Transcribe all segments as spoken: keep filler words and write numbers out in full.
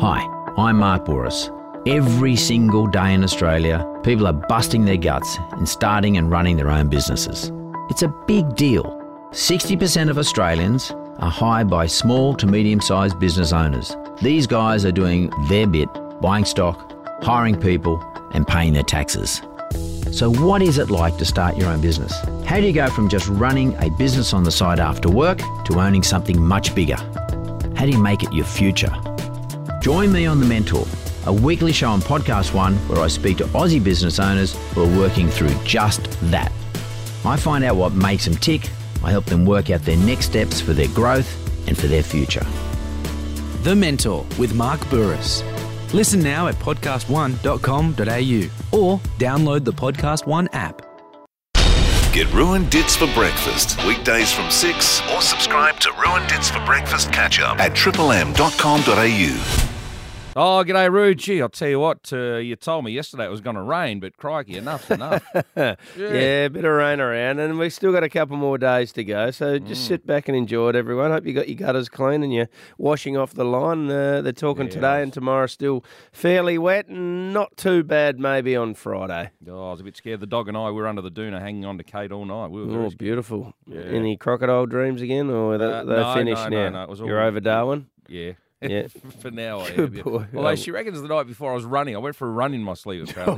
Hi, I'm Mark Bouris. Every single day in Australia, people are busting their guts and starting and running their own businesses. It's a big deal. sixty percent of Australians are hired by small to medium-sized business owners. These guys are doing their bit, buying stock, hiring people, and paying their taxes. So what is it like to start your own business? How do you go from just running a business on the side after work to owning something much bigger? How do you make it your future? Join me on The Mentor, a weekly show on Podcast One where I speak to Aussie business owners who are working through just that. I find out what makes them tick. I help them work out their next steps for their growth and for their future. The Mentor with Mark Bouris. Listen now at podcast one dot com dot a u or download the Podcast One app. Get Ruined Dits for Breakfast weekdays from six or subscribe to Ruined Dits for Breakfast catch-up at triple m dot com dot a u. Oh, g'day, Roo. Gee, I'll tell you what, uh, you told me yesterday it was going to rain, but crikey, enough's enough. yeah. yeah, a bit of rain around, and we've still got a couple more days to go, so just mm. sit back and enjoy it, everyone. Hope you got your gutters clean and you're washing off the line. Uh, they're talking yeah. today and tomorrow still fairly wet and not too bad maybe on Friday. Oh, I was a bit scared. The dog and I were under the doona hanging on to Kate all night. We were oh, beautiful. Yeah. Any crocodile dreams again, or are they, uh, they're no, finished no, now? No, no, it was all You're over Darwin? Yeah. Yeah. For now, I Good am. boy. Although Oh. she reckons the night before I was running, I went for a run in my sleep, apparently.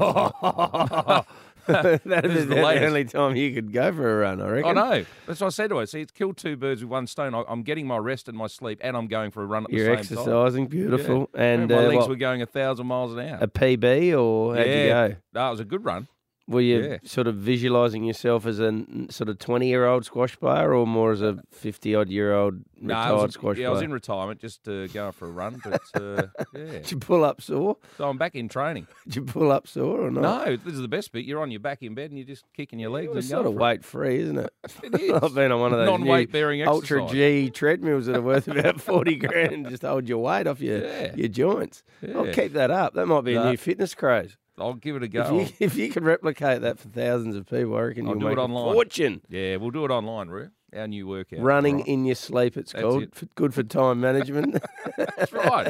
That This is is the the latest. only time you could go for a run, I reckon. I know. That's what I said to her. See, it's killed two birds with one stone. I, I'm getting my rest and my sleep, and I'm going for a run at the You're same time. exercising, beautiful. Yeah. And my uh, legs what, were going a thousand miles an hour. a P B, or how'd yeah. you go? No, it was a good run. Were you Yeah. sort of visualising yourself as a n- sort of twenty-year-old squash player, or more as a fifty-odd-year-old No, I retired was, squash yeah, player? I was in retirement, just uh, going for a run. But uh, yeah, Did you pull up sore? so I'm back in training. Did you pull up sore or not? No, this is the best bit. You're on your back in bed and you're just kicking your legs. It's and sort going of for it. weight free, isn't it? It is. I've been on one of those Non-weight new bearing Ultra exercise. G treadmills that are worth about forty grand and just hold your weight off your Yeah. your joints. I'll Yeah. keep that up. That might be a No. new fitness craze. I'll give it a go. If you, if you can replicate that for thousands of people, I reckon I'll you'll do make it a online. fortune. Yeah, we'll do it online, Roo. Our new workout. Running Right. in your sleep, it's That's called. it. F- Good for time management. That's right.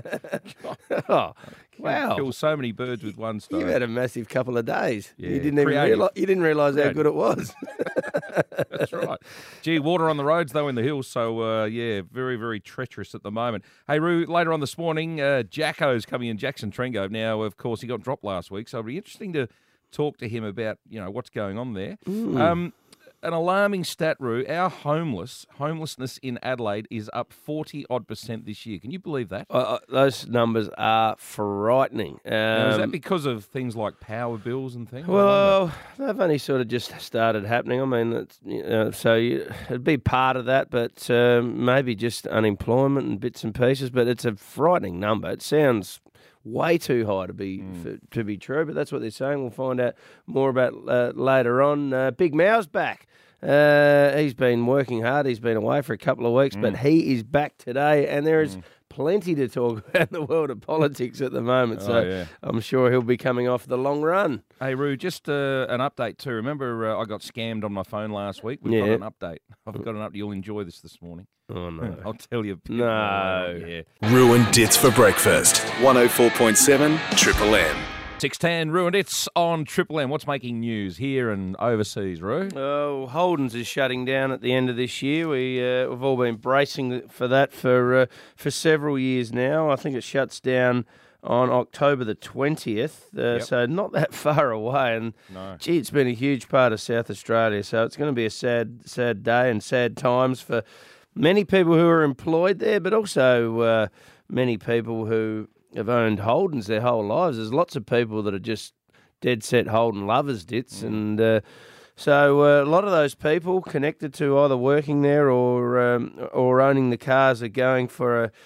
oh, wow. Kill so many birds with one stone. You've had a massive couple of days. Yeah, you didn't even creative. realize, you didn't realise how Creative. good it was. That's right. Gee, water on the roads, though, in the hills. So, uh, yeah, very, very treacherous at the moment. Hey, Roo, later on this morning, uh, Jacko's coming in, Jackson Trengove. Now, of course, he got dropped last week, so it'll be interesting to talk to him about, you know, what's going on there. Mm. Um, an alarming stat, Roo, our homeless, homelessness in Adelaide is up forty-odd percent this year. Can you believe that? Uh, uh, those numbers are frightening. Um, Now, is that because of things like power bills and things? I wonder. Well, they've only sort of just started happening. I mean, it's, you know, so you, it'd be part of that, but um, maybe just unemployment and bits and pieces. But it's a frightening number. It sounds way too high to be Mm. for, to be true, but that's what they're saying. We'll find out more about uh, later on. Uh, Big Mau's back. Uh, he's been working hard. He's been away for a couple of weeks, Mm. but he is back today, and there is plenty to talk about in the world of politics at the moment. Oh, so yeah. I'm sure he'll be coming off the long run. Hey, Roo, just uh, an update too. Remember, uh, I got scammed on my phone last week. We've Yeah. got an update. I've got an update. You'll enjoy this this morning. Oh, no. I'll tell you. a bit No. more. Yeah. Ruined Dits for Breakfast. one oh four point seven Triple M. six ten, Ruined It's on Triple M. What's making news here and overseas, Roo? Oh, Holden's is shutting down at the end of this year. We, uh, we've all been bracing for that for uh, for several years now. I think it shuts down on October the twentieth, uh, Yep. so not that far away. And, No. gee, it's been a huge part of South Australia, so it's going to be a sad, sad day and sad times for many people who are employed there, but also uh, many people who have owned Holdens their whole lives. There's lots of people that are just dead set Holden lovers, Dits, Mm. and uh, so uh, a lot of those people connected to either working there or um, or owning the cars are going for a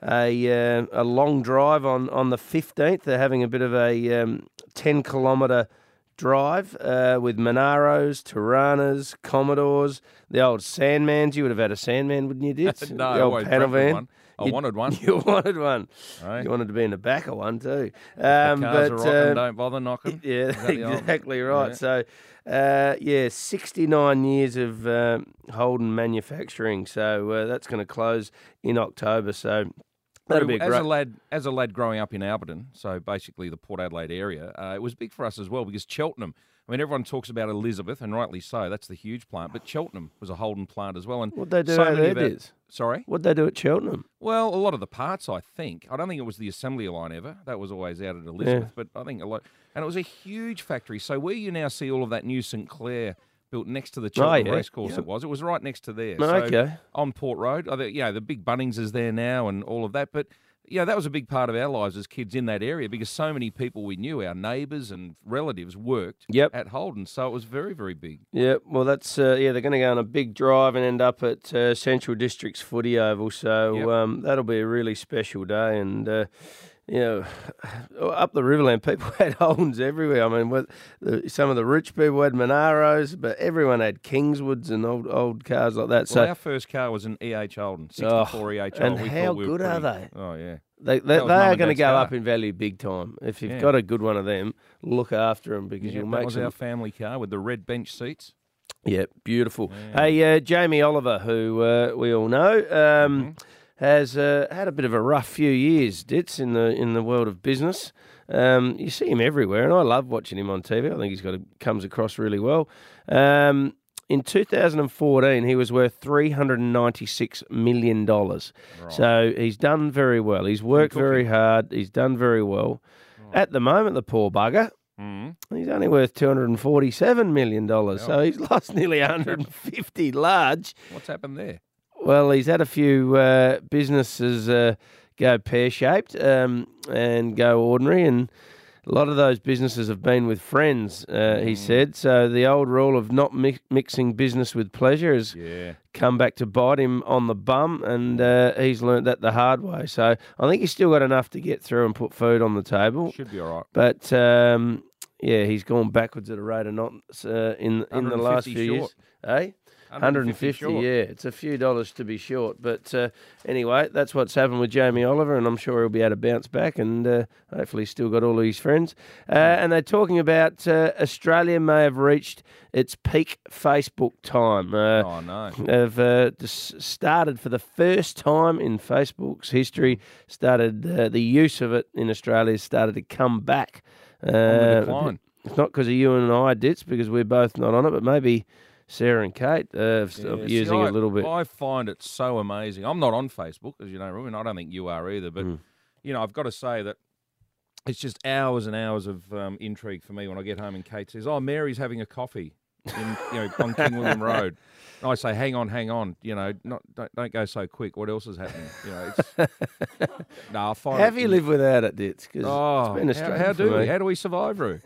a, uh, a long drive on, on the fifteenth. They're having a bit of a um, ten kilometre drive uh, with Monaros, Tiranas, Commodores, the old Sandmans. You would have had a Sandman, wouldn't you, Dits? No, the I old always panel dreamt of van. one. I You- wanted one. You wanted one. Right. You wanted to be in the back of one too. The Um, cars but are rocking, uh, don't bother knocking. yeah, Is that the old- exactly right. Yeah. So, uh, yeah, sixty-nine years of um Holden manufacturing. So uh, that's going to close in October. So That'd be a as great. a lad, as a lad growing up in Alberton, so basically the Port Adelaide area, uh, it was big for us as well because Cheltenham. I mean, everyone talks about Elizabeth, and rightly so. That's the huge plant, but Cheltenham was a Holden plant as well. And What'd they do so out many there, of our- Diz? Sorry. What'd they do at Cheltenham? Well, a lot of the parts, I think. I don't think it was the assembly line ever. That was always out at Elizabeth, but I think a lot. And it was a huge factory. So where you now see all of that new St Clair built next to the Cheltenham Oh, yeah. racecourse, Yep. it was. It was right next to there. Oh, so okay. on Port Road, I think, you know, the big Bunnings is there now and all of that. But yeah, that was a big part of our lives as kids in that area because so many people we knew, our neighbours and relatives, worked Yep. at Holden. So it was very, very big. Yeah, well, that's uh, yeah. They're going to go on a big drive and end up at uh, Central District's Footy Oval, so Yep. um, that'll be a really special day. And uh, you know, up the Riverland, people had Holdens everywhere. I mean, what, the, some of the rich people had Monaros, but everyone had Kingswoods and old old cars like that. Well, So our first car was an E H Holden, sixty-four E H and Holden. We how thought we were good are pretty- they? Oh, yeah. they they, that they was Mum are and going to Dad's go car. up in value big time. If you've Yeah. got a good one of them, look after them because Yeah, you'll that make was some. our family car with the red bench seats. Yeah, beautiful. Hey, uh, Jamie Oliver, who uh, we all know, um, Mm-hmm. has uh, had a bit of a rough few years, Ditz, in the in the world of business. Um, you see him everywhere, and I love watching him on T V. I think he's got a, comes across really well. Um, in two thousand fourteen, he was worth three hundred ninety-six million dollars. So he's done very well. He's worked very hard. He's done very well. At the moment, the poor bugger, Mm-hmm. he's only worth two hundred forty-seven million dollars. So he's lost nearly one hundred fifty large. What's happened there? Well, he's had a few uh, businesses uh, go pear-shaped um, and go ordinary, and a lot of those businesses have been with friends, uh, he said. So the old rule of not mi- mixing business with pleasure has Yeah. come back to bite him on the bum, and uh, he's learnt that the hard way. So I think he's still got enough to get through and put food on the table. Should be all right. But um, yeah, he's gone backwards at a rate of knots uh, in in the last few short. years. Eh? one hundred fifty, short. yeah. It's a few dollars to be short. But uh, anyway, that's what's happened with Jamie Oliver, and I'm sure he'll be able to bounce back, and uh, hopefully he's still got all of his friends. Uh, and they're talking about uh, Australia may have reached its peak Facebook time. Uh, Oh, no. have uh, just started for the first time in Facebook's history, started uh, the use of it in Australia has started to come back. Uh, the decline. It's not because of you and I, Ditz, because we're both not on it, but maybe Sarah and Kate uh, have stopped Yeah, see, using I, it a little bit. I find it so amazing. I'm not on Facebook, as you know, Ruben. I don't think you are either. Hmm. But, you know, I've got to say that it's just hours and hours of um, intrigue for me when I get home and Kate says, oh, Mary's having a coffee in, you know, on King William Road. And I say, hang on, hang on. You know, not don't, don't go so quick. What else is happening? You know, it's... no, I find Have it, you lived without it, Ditz? 'Cause Oh, it's been a how, struggle how for do me. we? How do we survive, Ru?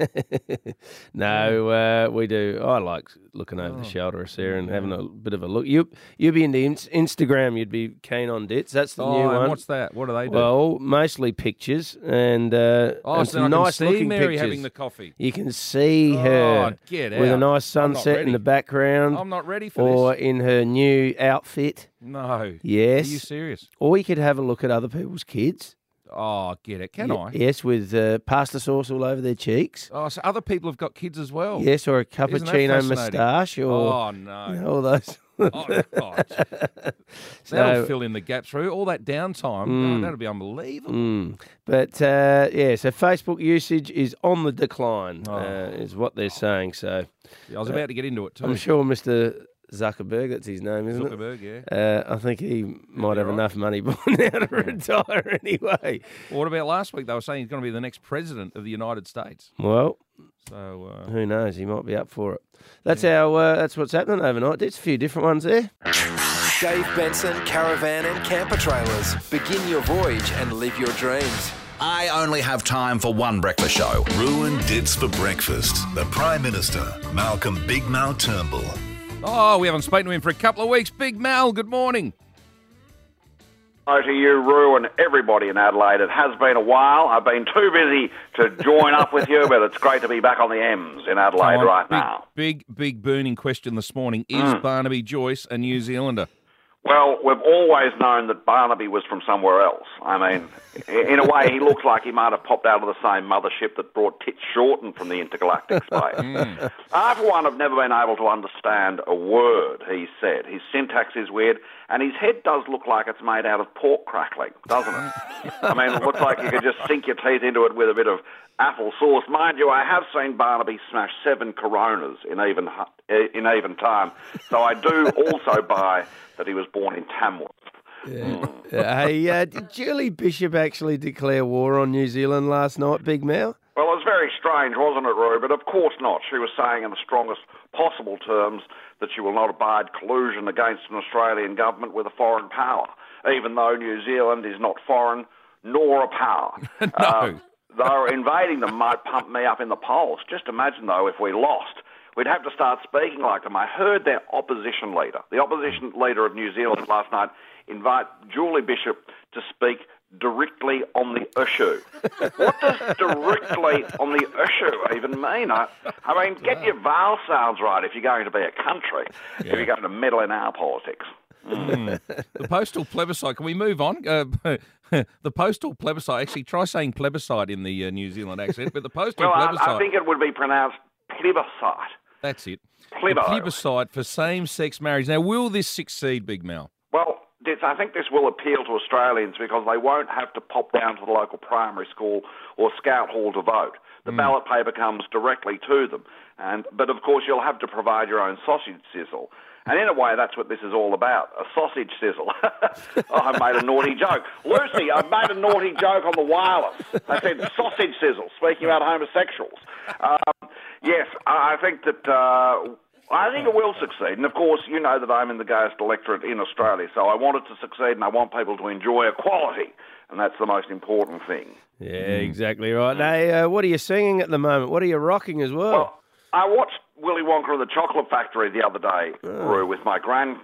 No, uh, we do. I like looking over the shoulder of Sarah and having a bit of a look. You, you'd be into ins- Instagram. You'd be keen on Ditz. That's the oh, new and one. what's that? What do they do? Well, mostly pictures and, uh, oh, and so some I can nice see looking Mary pictures. having the coffee. You can see Oh, her get with a out. nice I'm not sunset in ready. the background, I'm not ready for or this. in her new outfit. No. Yes. Are you serious? Or you could have a look at other people's kids. Oh, get it. Can Ye- I? Yes, with uh, pasta sauce all over their cheeks. Oh, so other people have got kids as well. Yes, or a Isn't that cappuccino fascinating? moustache, or Oh, no. you know, all those. Oh, gosh. So- That'll fill in the gaps through. All that downtime, Mm. oh, that'll be unbelievable. Mm. But uh, yeah, so Facebook usage is on the decline, Oh. uh, is what they're saying. So Yeah, I was about to get into it too. I'm sure Mister Zuckerberg, that's his name, isn't it? Zuckerberg, yeah. Uh, I think he might have right. enough money by now to retire anyway. Well, what about last week? They were saying he's going to be the next president of the United States. Well, So, uh, who knows? He might be up for it. That's how. Uh, that's what's happening overnight. There's a few different ones there. Dave Benson Caravan and Camper Trailers. Begin your voyage and live your dreams. I only have time for one breakfast show. Ruin Dits for breakfast. The Prime Minister, Malcolm Big Mal Turnbull. oh, we haven't spoken to him for a couple of weeks. Big Mal, good morning. Hello to you, Rue, and everybody in Adelaide. It has been a while. I've been too busy to join up with you, but it's great to be back on the M's in Adelaide Come on, right big, now. Big, big burning question this morning. Is Barnaby Joyce a New Zealander? Well, we've always known that Barnaby was from somewhere else. I mean, in a way, he looks like he might have popped out of the same mothership that brought Tits Shorten from the intergalactic space. mm. I, for one, have never been able to understand a word he said. His syntax is weird, and his head does look like it's made out of pork crackling, doesn't it? I mean, it looks like you could just sink your teeth into it with a bit of apple sauce. Mind you, I have seen Barnaby smash seven Coronas in even in even time, so I do also buy that he was born in Tamworth. Yeah. Mm. Hey, uh, did Julie Bishop actually declare war on New Zealand last night, Big Mal? Well, it was very strange, wasn't it, Roy? But of course not. She was saying in the strongest possible terms that she will not abide collusion against an Australian government with a foreign power, even though New Zealand is not foreign nor a power. no. Uh, though invading them might pump me up in the polls. Just imagine, though, if we lost, we'd have to start speaking like them. I heard their opposition leader, the opposition leader of New Zealand last night, invite Julie Bishop to speak directly on the issue. What does directly on the issue even mean? I, I mean, get your vowel sounds right if you're going to be a country, yeah. if you're going to meddle in our politics. Mm. The postal plebiscite, can we move on? Uh, the postal plebiscite, actually try saying plebiscite in the uh, New Zealand accent, but the postal well, plebiscite... I, I think it would be pronounced plebiscite. That's it. Plebo. Plebiscite for same-sex marriage. Now, will this succeed, Big Mal? Well, this, I think this will appeal to Australians because they won't have to pop down to the local primary school or scout hall to vote. The mm. ballot paper comes directly to them. And But, of course, you'll have to provide your own sausage sizzle. And in a way, that's what this is all about, a sausage sizzle. oh, I've made a naughty joke. Lucy, I've made a naughty joke on the wireless. I said sausage sizzle, speaking about homosexuals. Um, yes, I think that... Uh, I think it will succeed. And, of course, you know that I'm in the gayest electorate in Australia, so I want it to succeed and I want people to enjoy equality, and that's the most important thing. Yeah, exactly right. Now, uh, what are you singing at the moment? What are you rocking as well? Well, I watched Willy Wonka and the Chocolate Factory the other day, oh. Roo, with my grandson,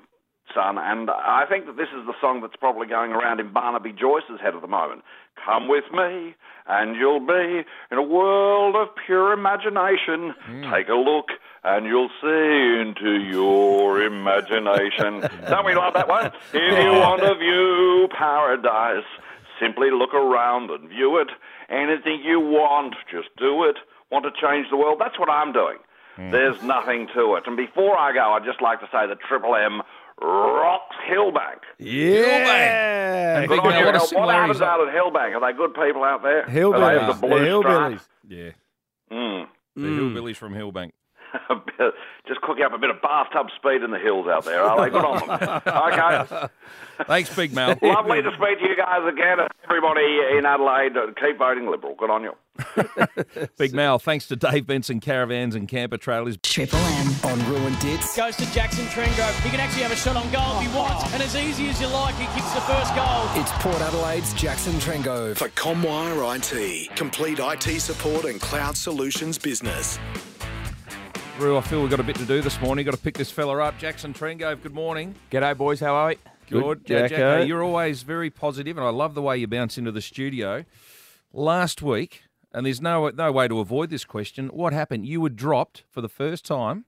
and I think that this is the song that's probably going around in Barnaby Joyce's head at the moment. Come with me, and you'll be in a world of pure imagination. Mm. Take a look, and you'll see into your imagination. Don't we love that one? If you want to view paradise, simply look around and view it. Anything you want, just do it. Want to change the world? That's what I'm doing. Mm. There's nothing to it. And before I go, I'd just like to say that Triple M rocks Hillbank. Yeah. Hillbank. Good on you. What, What happens out at Hillbank? Are they good people out there? Hillbillies. Are they the blue The hillbillies. stripe? Yeah. Mm. The mm. hillbillies from Hillbank. Just cooking up a bit of bathtub speed in the hills out there, are they? Good on them. Okay. Thanks, Big Mal. Lovely to speak to you guys again. Everybody in Adelaide, keep voting Liberal. Good on you. Big Mal, thanks to Dave Benson Caravans and Camper Trailers. Triple M on Ruined Dits. Goes to Jackson Trengove. He can actually have a shot on goal if he wants. And as easy as you like, he kicks the first goal. It's Port Adelaide's Jackson Trengove. For Comwire I T. Complete I T support and cloud solutions business. Roo, I feel we've got a bit to do this morning. Got to pick this fella up. Jackson Trengove, good morning. G'day, boys. How are we? Good. Good, Uh, Jacko. Jacko, you're always very positive, and I love the way you bounce into the studio. Last week, and there's no no way to avoid this question, what happened? You were dropped for the first time,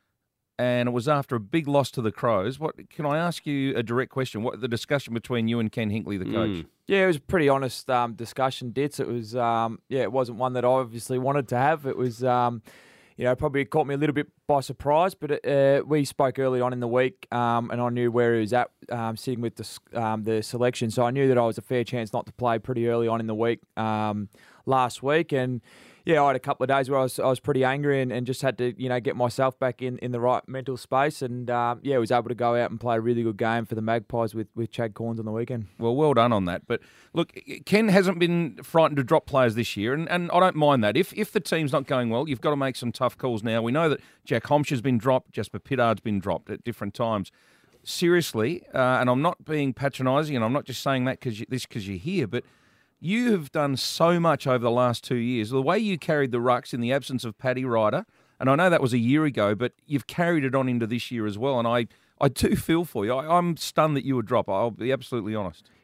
and it was after a big loss to the Crows. What can I ask you a direct question? What the discussion between you and Ken Hinkley, the coach? Mm. Yeah, it was a pretty honest um, discussion, Dits. It was, um, yeah, it wasn't one that I obviously wanted to have. It was, um, you know, probably caught me a little bit by surprise, but uh, we spoke early on in the week, um, and I knew where he was at, um, sitting with the um, the selection, so I knew that I was a fair chance not to play pretty early on in the week um, last week, and yeah, I had a couple of days where I was I was pretty angry and, and just had to, you know, get myself back in, in the right mental space, and um, yeah, was able to go out and play a really good game for the Magpies with, with Chad Corns on the weekend. Well, well done on that. But look, Ken hasn't been frightened to drop players this year, and, and I don't mind that. If if the team's not going well, you've got to make some tough calls now. We know that Jack Homsch has been dropped, Jasper Pittard's been dropped at different times. Seriously, uh, and I'm not being patronising, and I'm not just saying that because you, this because you're here, but you have done so much over the last two years. The way you carried the rucks in the absence of Paddy Ryder, and I know that was a year ago, but you've carried it on into this year as well, and I, I do feel for you. I, I'm stunned that you would drop. I'll be absolutely honest.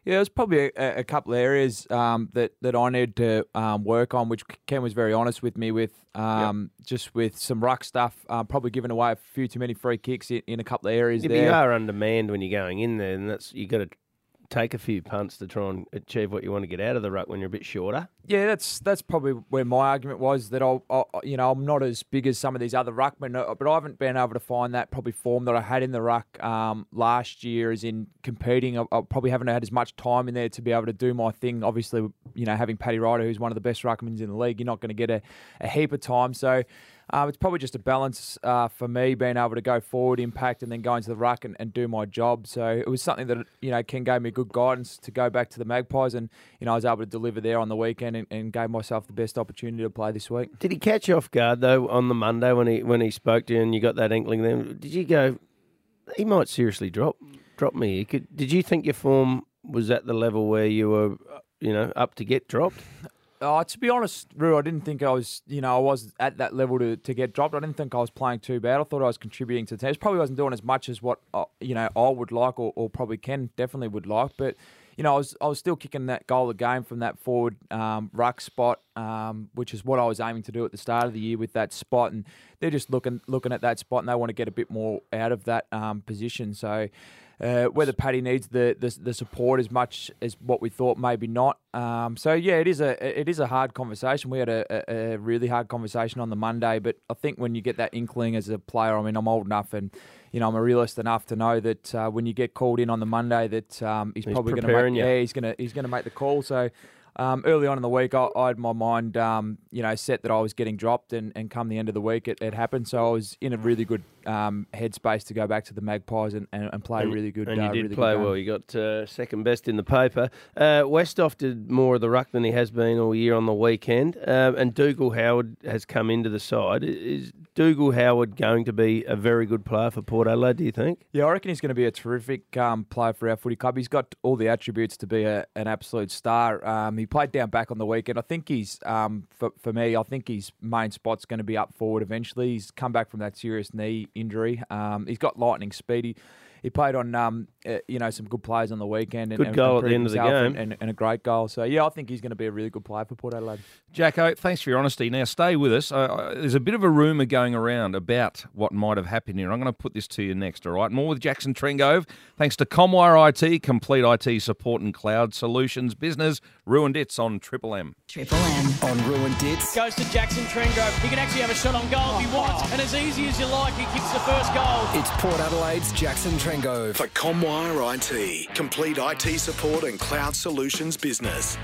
Yeah, there's probably a, a couple of areas um, that, that I need to um, work on, which Ken was very honest with me with, um, yep. just with some ruck stuff, uh, probably giving away a few too many free kicks in, in a couple of areas yeah, there. But you are undermanned when you're going in there, and that's you got to take a few punts to try and achieve what you want to get out of the ruck when you're a bit shorter. Yeah, that's that's probably where my argument was that I'll, I'll you know I'm not as big as some of these other ruckmen, but I haven't been able to find that probably form that I had in the ruck um, last year, as in competing. I, I probably haven't had as much time in there to be able to do my thing. Obviously, you know, having Paddy Ryder, who's one of the best ruckmen in the league, you're not going to get a, a heap of time. So. Um, it's probably just a balance uh, for me being able to go forward, impact, and then go into the ruck and, and do my job. So it was something that, you know, Ken gave me good guidance to go back to the Magpies, and, you know, I was able to deliver there on the weekend and, and gave myself the best opportunity to play this week. Did he catch you off guard, though, on the Monday when he when he spoke to you and you got that inkling then? Did you go, he might seriously drop drop me? He could, did you think your form was at the level where you were, you know, up to get dropped? Oh, to be honest, Roo, I didn't think I was, you know, I was at that level to, to get dropped. I didn't think I was playing too bad. I thought I was contributing to the team. Probably wasn't doing as much as what, uh, you know, I would like or, or probably Ken definitely would like. But, you know, I was I was still kicking that goal of the game from that forward um, ruck spot, um, which is what I was aiming to do at the start of the year with that spot. And they're just looking looking at that spot and they want to get a bit more out of that um, position. So... Uh, whether Paddy needs the, the the support as much as what we thought, maybe not. Um, so yeah, it is a it is a hard conversation. We had a, a, a really hard conversation on the Monday, but I think when you get that inkling as a player, I mean, I'm old enough and you know I'm a realist enough to know that uh, when you get called in on the Monday, that um, he's, he's probably going to make, yeah he's going to he's going to make the call. So. Um, early on in the week, I, I had my mind, um, you know, set that I was getting dropped, and, and come the end of the week, it, it happened. So I was in a really good um, headspace to go back to the Magpies and, and, and play and, really good. And you uh, did really play good well. You got uh, second best in the paper. Uh, Westhoff did more of the ruck than he has been all year on the weekend, um, and Dougal Howard has come into the side. Is Dougal Howard going to be a very good player for Port Adelaide, do you think? Yeah, I reckon he's going to be a terrific um, player for our footy club. He's got all the attributes to be a, an absolute star. Um, he played down back on the weekend. I think he's, um, for, for me, I think his main spot's going to be up forward eventually. He's come back from that serious knee injury. Um, he's got lightning speed. He, he played on, um, uh, you know, some good players on the weekend. And, good and goal at the end of the game. And, and, and a great goal. So, yeah, I think he's going to be a really good player for Port Adelaide. Jacko, thanks for your honesty. Now, stay with us. Uh, there's a bit of a rumour going around about what might have happened here. I'm going to put this to you next, all right? More with Jackson Trengove. Thanks to Comwire I T, complete I T support and cloud solutions business. Ruined It's on Triple M. Triple M. On Ruined It's. Goes to Jackson Trengove. He can actually have a shot on goal if he wants. And as easy as you like, he kicks the first goal. It's Port Adelaide's Jackson Trengove for Comwire I T, complete I T support and cloud solutions business.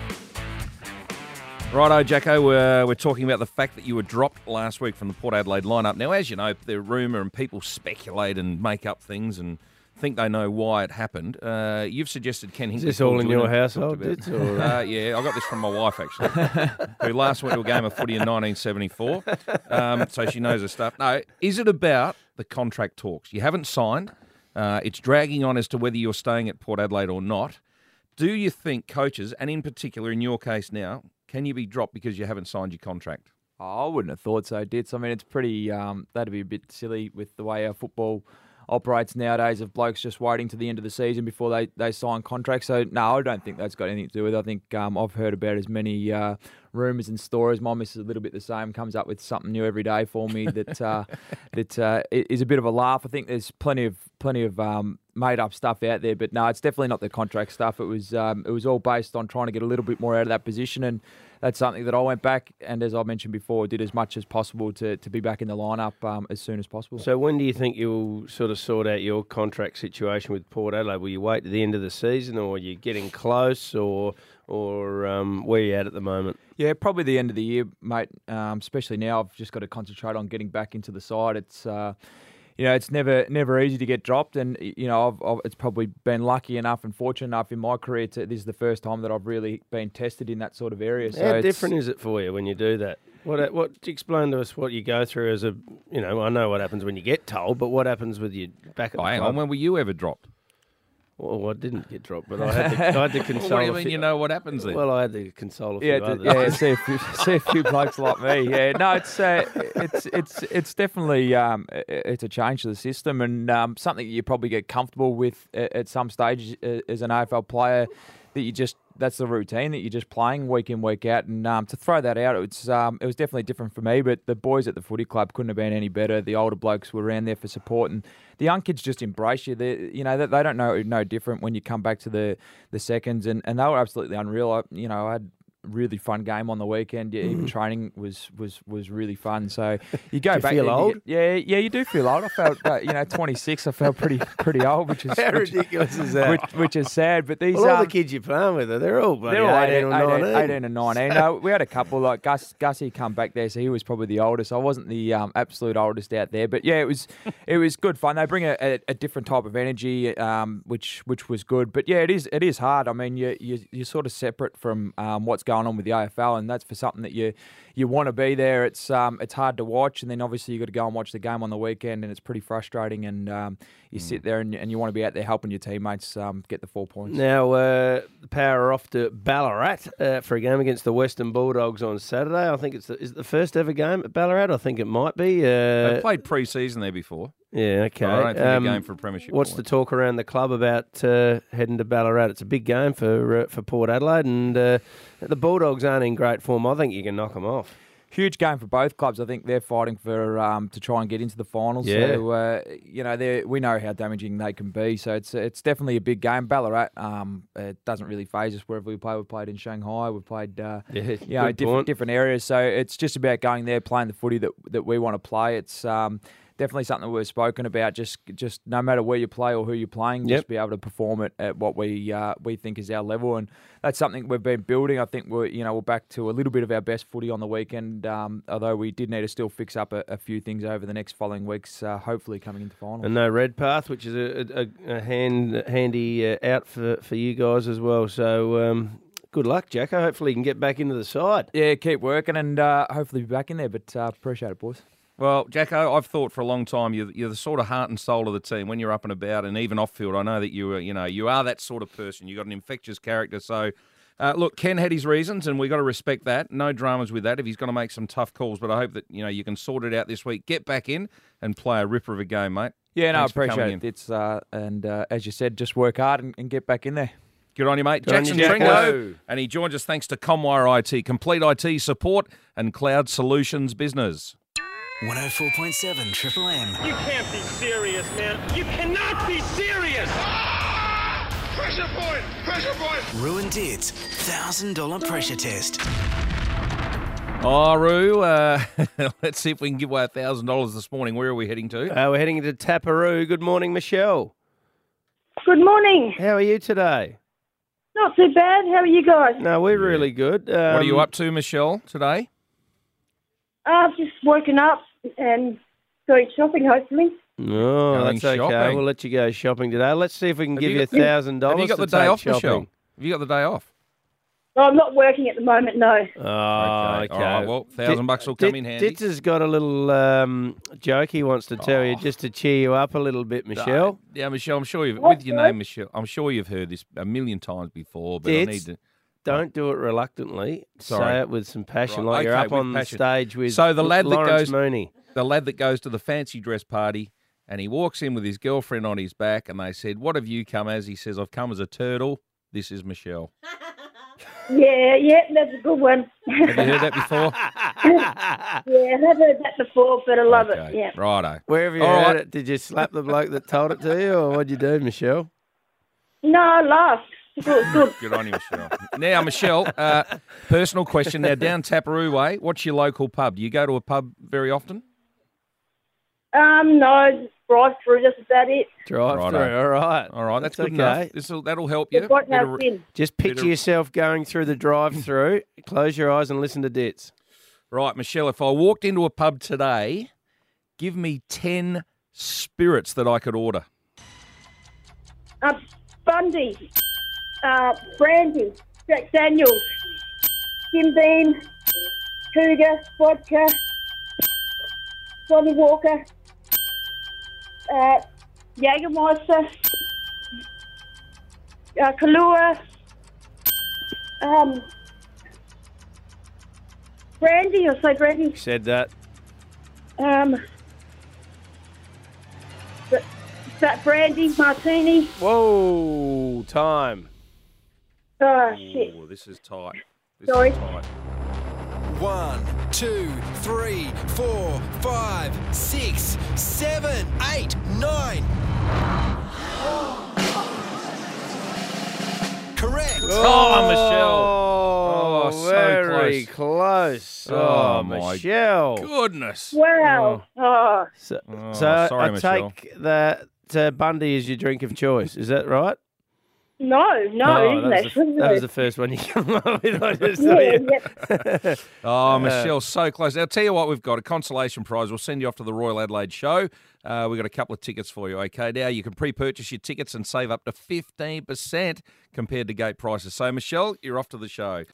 Righto, Jacko, we're, we're talking about the fact that you were dropped last week from the Port Adelaide lineup. Now, as you know, the rumour and people speculate and make up things and think they know why it happened. Uh, you've suggested Ken Hinkley. Is this all in your household? Did, or? Uh, yeah, I got this from my wife, actually, who last went to a game of footy in nineteen seventy-four, um, so she knows her stuff. No, is it about the contract talks? You haven't signed. Uh, it's dragging on as to whether you're staying at Port Adelaide or not. Do you think coaches, and in particular in your case now, can you be dropped because you haven't signed your contract? Oh, I wouldn't have thought so, Ditz. I mean, it's pretty, um, that'd be a bit silly with the way our football operates nowadays of blokes just waiting to the end of the season before they, they sign contracts. So, no, I don't think that's got anything to do with it. I think um, I've heard about as many uh, rumours and stories. My missus is a little bit the same, comes up with something new every day for me that uh, that uh, is a bit of a laugh. I think there's plenty of plenty of um, made up stuff out there, but no, it's definitely not the contract stuff. It was um, it was all based on trying to get a little bit more out of that position, and that's something that I went back and, as I mentioned before, did as much as possible to, to be back in the lineup um, as soon as possible. So when do you think you'll sort of sort out your contract situation with Port Adelaide? Will you wait to the end of the season, or are you getting close, or or um, where are you at at the moment? Yeah, probably the end of the year, mate. Um, especially now, I've just got to concentrate on getting back into the side. It's uh, you know, it's never never easy to get dropped, and you know, I've, I've, it's probably been lucky enough and fortunate enough in my career to this is the first time that I've really been tested in that sort of area. So how different is it for you when you do that? What what explain to us what you go through as a you know I know what happens when you get told, but what happens with you back at oh, the hang club? on, when were you ever dropped? Well, I didn't get dropped, but I had to, I had to console. What do you a mean few, you know what happens then? Well, I had to console a yeah, few others. yeah, see a few, see a few blokes like me. Yeah, no, it's uh, it's it's it's definitely um, it's a change to the system, and um, something you probably get comfortable with at, at some stage as an A F L player. that you just that's the routine that you're just playing week in, week out. And um, to throw that out, it's um, it was definitely different for me. But the boys at the footy club couldn't have been any better. The older blokes were around there for support, and the young kids just embrace you. They, you know, they don't know no different when you come back to the the seconds, and, and they were absolutely unreal. I, you know, I had really fun game on the weekend. Yeah, even training was was was really fun. So you go Do you back. feel there, old? You get, yeah, yeah, you do feel old. I felt, uh, you know, twenty-six. I felt pretty pretty old, which is How which, ridiculous is that? Which, which is sad. But these Well, all um, the kids you're playing with, they're all bloody they're all eighteen, eighteen, or nineteen. eighteen and nineteen. No, we had a couple like Gus. Gussie come back there, so he was probably the oldest. I wasn't the um, absolute oldest out there, but yeah, it was it was good fun. They bring a, a, a different type of energy, um, which which was good. But yeah, it is it is hard. I mean, you you you're sort of separate from um, what's going on with the A F L, and that's for something that you you want to be there. It's um it's hard to watch, and then obviously you got to go and watch the game on the weekend, and it's pretty frustrating. And um, you mm. sit there and, and you want to be out there helping your teammates um, get the four points. Now, uh, the Power are off to Ballarat uh, for a game against the Western Bulldogs on Saturday. I think it's the, is it the first ever game at Ballarat? I think it might be. Uh, They played pre-season there before. Yeah, okay. I don't think Um, a game for a premiership. What's point. the talk around the club about uh, heading to Ballarat? It's a big game for uh, for Port Adelaide, and uh, the Bulldogs aren't in great form. I think you can knock them off. Huge game for both clubs. I think they're fighting for um, to try and get into the finals. Yeah. So uh, you know, they we know how damaging they can be. So it's it's definitely a big game. Ballarat, um, it doesn't really phase us wherever we play. We've played in Shanghai. We've played uh, Yeah, you know good different point. different areas. So it's just about going there, playing the footy that that we want to play. It's um, definitely something we've spoken about. Just just no matter where you play or who you're playing, Yep. just be able to perform it at what we uh, we think is our level, and that's something we've been building. I think we're you know we're back to a little bit of our best footy on the weekend, um, although we did need to still fix up a, a few things over the next following weeks. Uh, hopefully coming into finals. And no Redpath, which is a, a, a hand handy uh, out for, for you guys as well. So um, good luck, Jacko. Hopefully you can get back into the side. Yeah, keep working and uh, hopefully be back in there. But uh, appreciate it, boys. Well, Jacko, I've thought for a long time you're, you're the sort of heart and soul of the team when you're up and about, and even off field. I know that you are, you know, you are that sort of person. You've got an infectious character. So, uh, look, Ken had his reasons, and we got to respect that. No dramas with that. If he's going to make some tough calls, but I hope that you know you can sort it out this week. Get back in and play a ripper of a game, mate. Yeah, no, I Thanks for appreciate coming it. in. It's uh, and uh, as you said, just work hard and, and get back in there. Good on you, mate. Good on Jackson you, Jacko. Tringo. And he joins us thanks to Comwire I T, complete I T support and cloud solutions business. one oh four point seven Triple M. You can't be serious, man. You cannot be serious. Pressure point! Pressure point! Ruin Dits one thousand dollars pressure test. Oh, Roo, uh, let's see if we can give away one thousand dollars this morning. Where are we heading to? Uh, we're heading into Taparoo. Good morning, Michelle. Good morning. How are you today? Not too bad. How are you guys? No, we're really good. Um, What are you up to, Michelle, today? I've just woken up and going shopping, hopefully. Oh, Going that's okay. shopping. We'll let you go shopping today. Let's see if we can Have give you you a got- thousand dollars. Have you got the to day take off, shopping. Michelle? Have you got the day off? Oh, I'm not working at the moment, no. Oh, okay. All right, well, thousand bucks will come in handy. Ditz has got a little um, joke he wants to tell you just to cheer you up a little bit, Michelle. Yeah, Michelle, I'm sure you've, What, with your sorry? name, Michelle, I'm sure you've heard this a million times before, but I Ditz, need to... don't do it reluctantly. Sorry. Say it with some passion, Right, like you're okay, up with on passion. stage with So the lad that Lawrence goes- Mooney. The lad that goes to the fancy dress party, and he walks in with his girlfriend on his back, and they said, "What have you come as?" He says, "I've come as a turtle. This is Michelle." Yeah, yeah, that's a good one. Have you heard that before? Yeah, I've heard that before, but I love it. Okay, Yeah. righto. Where have you All heard right. it? Did you slap the bloke that told it to you, or what'd you do, Michelle? No, I laughed. It was good. Good on you, Michelle. Now, Michelle, uh, personal question. Now, down Taparoo Way, what's your local pub? Do you go to a pub very often? Um, no, just drive through. That's about it. Drive Righto. through. All right. All right, that's, That's good okay. enough. This'll, that'll help you. It's what Bit of has re- been. Just Bit picture of- yourself going through the drive-through. Close your eyes and listen to Ditz. Right, Michelle, if I walked into a pub today, give me ten spirits that I could order. Uh, Bundy, uh, Brandy, Jack Daniels, Jim Beam, Cougar, vodka, Johnny Walker, uh, Jägermeister, uh, Kahlua, um, Brandy, I'll say Brandy, Said that. um, but, that Brandy, Martini, Whoa, time. Oh, shit. Oh, this is tight. This Sorry. is tight. One, two, three, four, five, six, seven, eight, nine. Correct. Oh, Michelle. Oh, so very close. close. Oh, Oh, my Michelle. Goodness. Wow. Oh. So, Oh, so sorry, I Michelle. take that uh, Bundy is your drink of choice. Is that right? No, no, Oh, isn't that, it? was the, that was the first one you come up with. I just Yeah, yeah. Oh, Michelle, so close. I'll tell you what we've got, a consolation prize. We'll send you off to the Royal Adelaide show. Uh, we've got a couple of tickets for you, okay? Now you can pre-purchase your tickets and save up to fifteen percent compared to gate prices. So, Michelle, you're off to the show.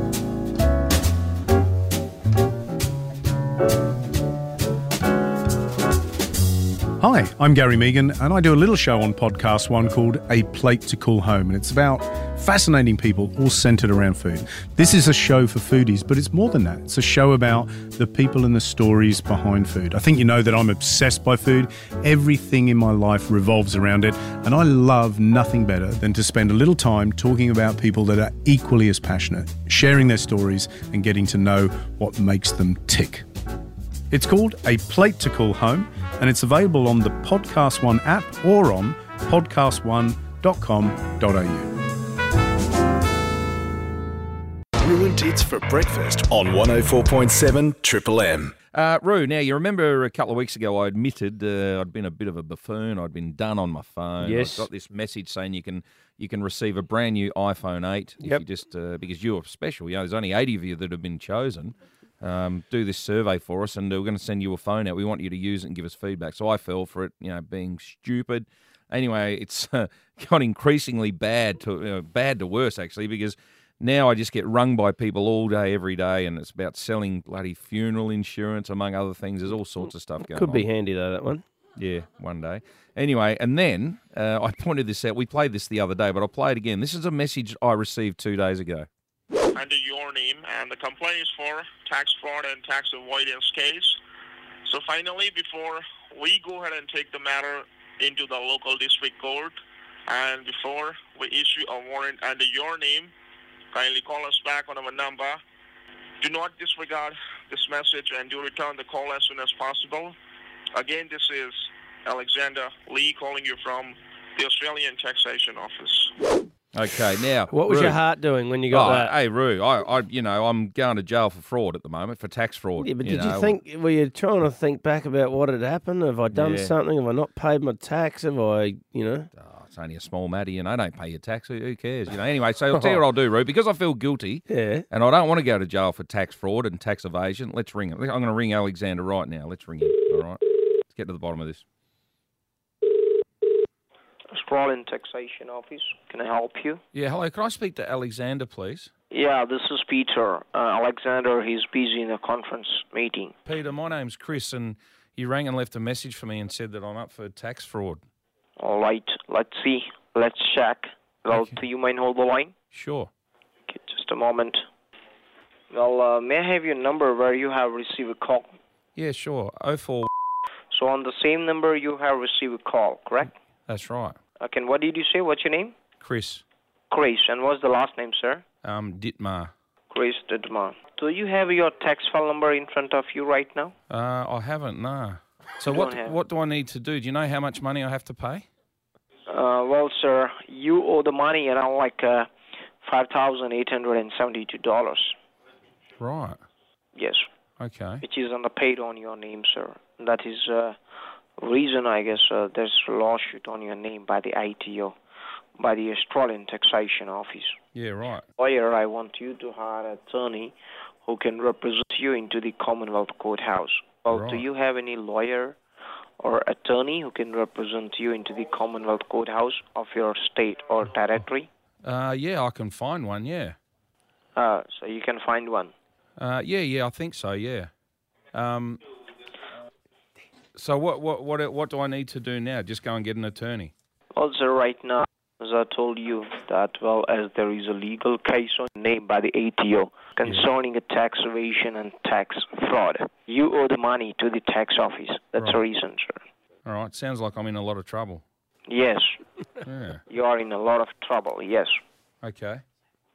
Hi, I'm Gary Megan, and I do a little show on Podcast One called A Plate to Call Home, and it's about fascinating people all centred around food. This is a show for foodies, but it's more than that. It's a show about the people and the stories behind food. I think you know that I'm obsessed by food. Everything in my life revolves around it, and I love nothing better than to spend a little time talking about people that are equally as passionate, sharing their stories and getting to know what makes them tick. It's called A Plate to Call Home, and it's available on the Podcast One app or on podcast one dot com dot a u. Ruined Tits for Breakfast on one oh four point seven Triple M. Uh, Roo, now you remember a couple of weeks ago I admitted uh, I'd been a bit of a buffoon. I'd been done on my phone. Yes. I got this message saying you can you can receive a brand new iPhone eight if Yep. you just uh, because you're special. You know, there's only eighty of you that have been chosen. Um, do this survey for us, and we're going to send you a phone out. We want you to use it and give us feedback. So I fell for it, you know, being stupid. Anyway, it's uh, got increasingly bad to uh, bad to worse actually, because now I just get rung by people all day, every day, and it's about selling bloody funeral insurance, among other things. There's all sorts of stuff going on. Could be handy though, that one. Yeah, one day. Anyway, and then uh, I pointed this out. We played this the other day, but I'll play it again. This is a message I received two days ago. Under your name, and the complaint is for tax fraud and tax avoidance case. So finally, before we go ahead and take the matter into the local district court, and before we issue a warrant under your name, kindly call us back on our number. Do not disregard this message and do return the call as soon as possible. Again, this is Alexander Lee calling you from the Australian Taxation Office. Okay, now What was Roo. your heart doing when you got Oh, that? Hey, Roo, I, I, you know, I'm going to jail for fraud at the moment, for tax fraud. Yeah, but you did know. you think, were you trying to think back about what had happened? Have I done Yeah. something? Have I not paid my tax? Have I, you know? Oh, it's only a small matter, you know. Don't pay your tax. Who who cares, you know? Anyway, so I'll tell you what I'll do, Roo, because I feel guilty. Yeah. And I don't want to go to jail for tax fraud and tax evasion. Let's ring him. I'm going to ring Alexander right now. Let's ring him. All right. Let's get to the bottom of this. Australian Taxation Office. Can I help you? Yeah. Hello. Can I speak to Alexander, please? Yeah, this is Peter. Uh, Alexander, he's busy in a conference meeting. Peter, my name's Chris, and you rang and left a message for me and said that I'm up for tax fraud. All right, let's see. Let's check. Well, Okay. do you mind hold the line? Sure. Okay, just a moment. Well, uh, may I have your number where you have received a call? Yeah, sure. Oh four. So on the same number you have received a call, correct? That's right. Okay, and what did you say? What's your name? Chris. Chris. And what's the last name, sir? Um, Ditmar. Chris Didmar. Do you have your tax file number in front of you right now? Uh, I haven't, no. So You what don't have- what do I need to do? Do you know how much money I have to pay? Uh, well, sir, you owe the money around like uh, five thousand eight hundred and seventy-two dollars. Right. Yes, Okay. which is on the paid on your name, sir. That is uh, reason, I guess, uh, there's a lawsuit on your name by the I T O, by the Australian Taxation Office. Yeah, right. Lawyer, I want you to hire an attorney who can represent you into the Commonwealth Courthouse. Well, do Right. you have any lawyer or attorney who can represent you into the Commonwealth Courthouse of your state or territory? Uh, yeah, I can find one. Yeah. Uh, so you can find one. Uh, yeah, yeah, I think so. Yeah. Um. So what what what what do I need to do now? Just go and get an attorney. Well, sir, right now, as I told you, that, well, as there is a legal case on name by the A T O concerning a tax evasion and tax fraud, you owe the money to the tax office. That's the Right. reason, sir. All right. Sounds like I'm in a lot of trouble. Yes, Yeah. you are in a lot of trouble, yes. Okay.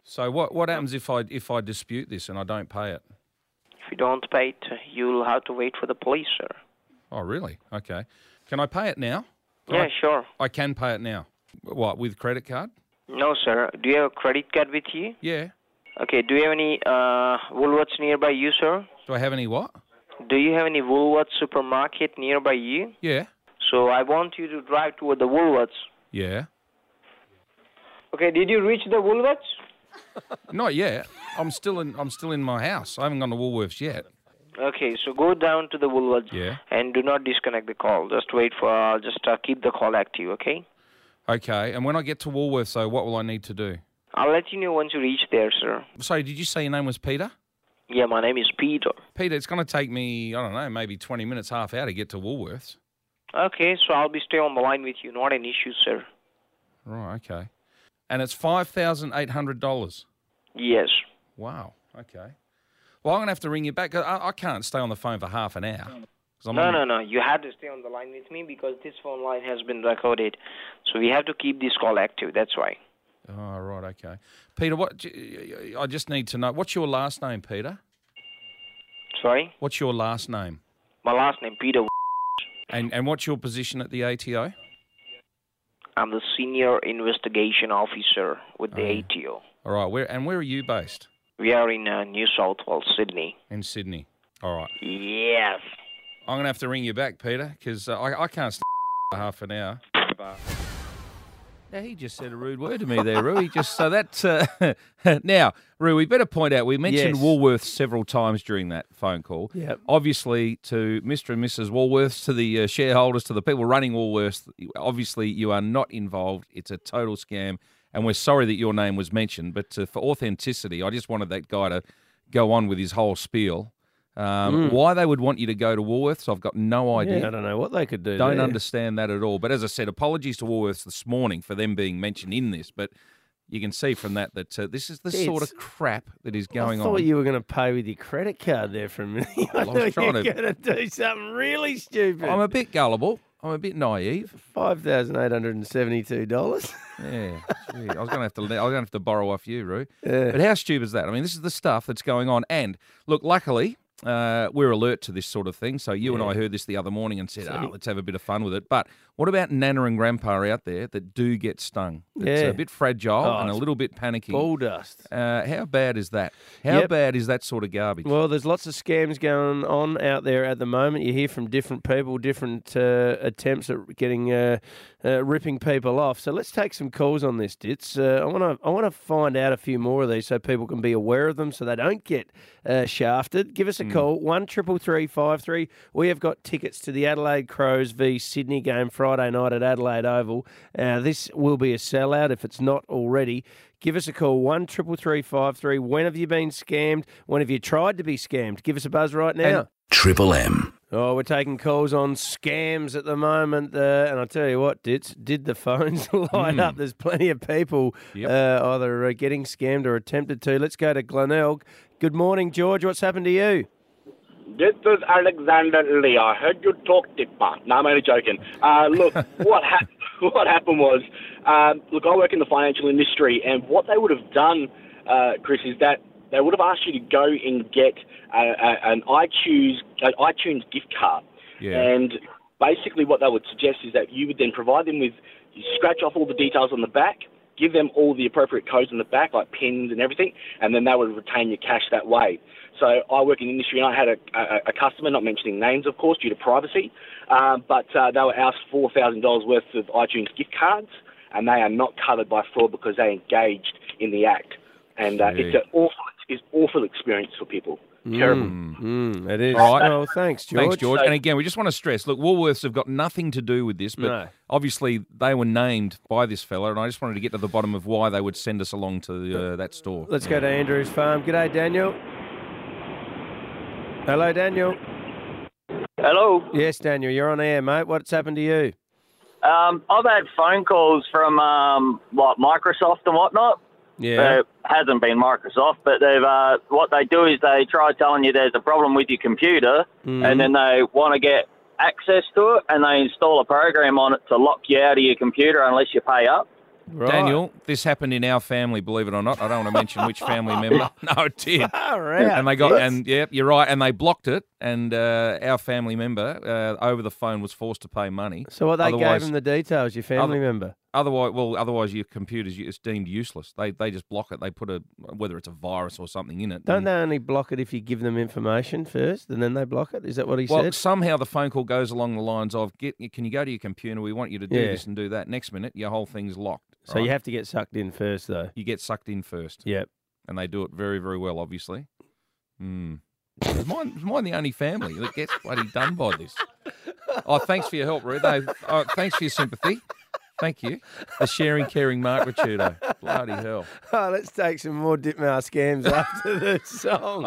So what what happens if I if I dispute this and I don't pay it? If you don't pay it, you'll have to wait for the police, sir. Oh, really? Okay. Can I pay it now? Can Yeah, I, sure. I can pay it now. What, with credit card? No, sir. Do you have a credit card with you? Yeah. Okay, do you have any uh, Woolworths nearby you, sir? Do I have any what? Do you have any Woolworths supermarket nearby you? Yeah. So I want you to drive toward the Woolworths. Yeah. Okay, did you reach the Woolworths? Not yet. I'm still in. I'm still in my house. I haven't gone to Woolworths yet. Okay, so go down to the Woolworths Yeah. and do not disconnect the call. Just wait for, uh, just uh, keep the call active, okay? Okay. And when I get to Woolworths, though, what will I need to do? I'll let you know once you reach there, sir. Sorry, did you say your name was Peter? Yeah, my name is Peter. Peter, it's going to take me, I don't know, maybe twenty minutes, half hour to get to Woolworths. Okay, so I'll be stay on the line with you. Not an issue, sir. Right. Okay. And it's five thousand eight hundred dollars. Yes. Wow. Okay. Well, I'm going to have to ring you back. I, I can't stay on the phone for half an hour. 'Cause I'm No, on- no, no. You have to stay on the line with me because this phone line has been recorded. So we have to keep this call active. That's why. Oh, right, okay. Peter, what? I just need to know, what's your last name, Peter? Sorry? What's your last name? My last name, Peter. And and what's your position at the A T O? I'm the senior investigation officer with the Oh, yeah. A T O. All right, where and where are you based? We are in uh, New South Wales, Sydney. In Sydney. All right. Yes. I'm going to have to ring you back, Peter, because uh, I, I can't stay for half an hour. Yeah, he just said a rude word to me there, Roo. He just so that uh, now, Roo, we better point out we mentioned Yes. Woolworths several times during that phone call. Yep. Obviously, to Mister and Missus Woolworths, to the uh, shareholders, to the people running Woolworths, obviously you are not involved. It's a total scam, and we're sorry that your name was mentioned. But uh, for authenticity, I just wanted that guy to go on with his whole spiel. Um, Mm. Why they would want you to go to Woolworths, I've got no idea. Yeah, I don't know what they could do Don't there. understand that at all. But as I said, apologies to Woolworths this morning for them being mentioned in this. But you can see from that that uh, this is the It's- sort of crap that is going I thought on. you were going to pay with your credit card there for a minute. I I was thought you trying were to- going to do something really stupid. I'm a bit gullible. I'm a bit naive. five thousand eight hundred and seventy-two dollars. Yeah, gee, I was going to have to. I was going to have to borrow off you, Roo. Yeah. But how stupid is that? I mean, this is the stuff that's going on. And look, luckily, uh, we're alert to this sort of thing. So you and Yeah. I heard this the other morning and said, See? "Oh, let's have a bit of fun with it." But what about Nana and Grandpa out there that do get stung? It's Yeah. a bit fragile Oh, and a it's little bit panicky. Ball dust. Uh, how bad is that? How Yep. bad is that sort of garbage? Well, there's lots of scams going on out there at the moment. You hear from different people, different uh, attempts at getting uh, uh, ripping people off. So let's take some calls on this, Ditz. Uh, I want to I want to find out a few more of these so people can be aware of them, so they don't get uh, shafted. Give us a call one triple three five three. We have got tickets to the Adelaide Crows v Sydney game Friday night at Adelaide Oval. Uh, this will be a sellout if it's not already. Give us a call, one triple three five three. When have you been scammed? When have you tried to be scammed? Give us a buzz right now. Triple M. Oh, we're taking calls on scams at the moment. Uh, and I'll tell you what, Ditz, did the phones light Mm. up? There's plenty of people Yep. uh, either uh, getting scammed or attempted to. Let's go to Glenelg. Good morning, George. What's happened to you? This is Alexander Lee. I heard you talk, Tipper. No, I'm only joking. Uh, look, what, hap- what happened was, um, look, I work in the financial industry, and what they would have done, uh, Chris, is that they would have asked you to go and get a, a, an iTunes an iTunes gift card. Yeah. And basically what they would suggest is that you would then provide them with, you scratch off all the details on the back, give them all the appropriate codes on the back, like pins and everything, and then they would retain your cash that way. So I work in the industry, and I had a, a, a customer, not mentioning names, of course, due to privacy, uh, but uh, they were asked four thousand dollars worth of iTunes gift cards, and they are not covered by fraud because they engaged in the act. And uh, Gee. it's an awful, it's awful experience for people. Terrible. Mm, it is. All right. Oh, thanks, George. Thanks, George. And again, we just want to stress, look, Woolworths have got nothing to do with this, but No. obviously they were named by this fella, and I just wanted to get to the bottom of why they would send us along to uh, that store. Let's go to Andrew's farm. G'day, Daniel. Hello, Daniel. Hello. Yes, Daniel, you're on air, mate. What's happened to you? Um, I've had phone calls from um, like Microsoft and whatnot. Yeah. It hasn't been Microsoft, but they've uh, what they do is they try telling you there's a problem with your computer, Mhm. and then they want to get access to it, and they install a program on it to lock you out of your computer unless you pay up. Right. Daniel, this happened in our family, believe it or not. I don't want to mention which family member. No, it did. Far out, And they got, yes. and yeah, you're right, and they blocked it, and uh, our family member uh, over the phone was forced to pay money. So what they Otherwise- gave him the details, your family Other- member? Otherwise, well, otherwise your computer's it's deemed useless. They they just block it. They put a whether it's a virus or something in it. Don't and- they only block it if you give them information first, and then they block it? Is that what he well, said? somehow the phone call goes along the lines of, "Get, can you go to your computer? We want you to do Yeah. this and do that." Next minute, your whole thing's locked. So you have to get sucked in first, though. You get sucked in first. Yep. And they do it very, very well, obviously. Mm. Is mine, is mine the only family that gets bloody done by this? Oh, thanks for your help, Ruth. No, oh, thanks for your sympathy. Thank you. The sharing, caring Mark Ricciuto. Bloody hell. Oh, let's take some more Dipmouth scams after the song.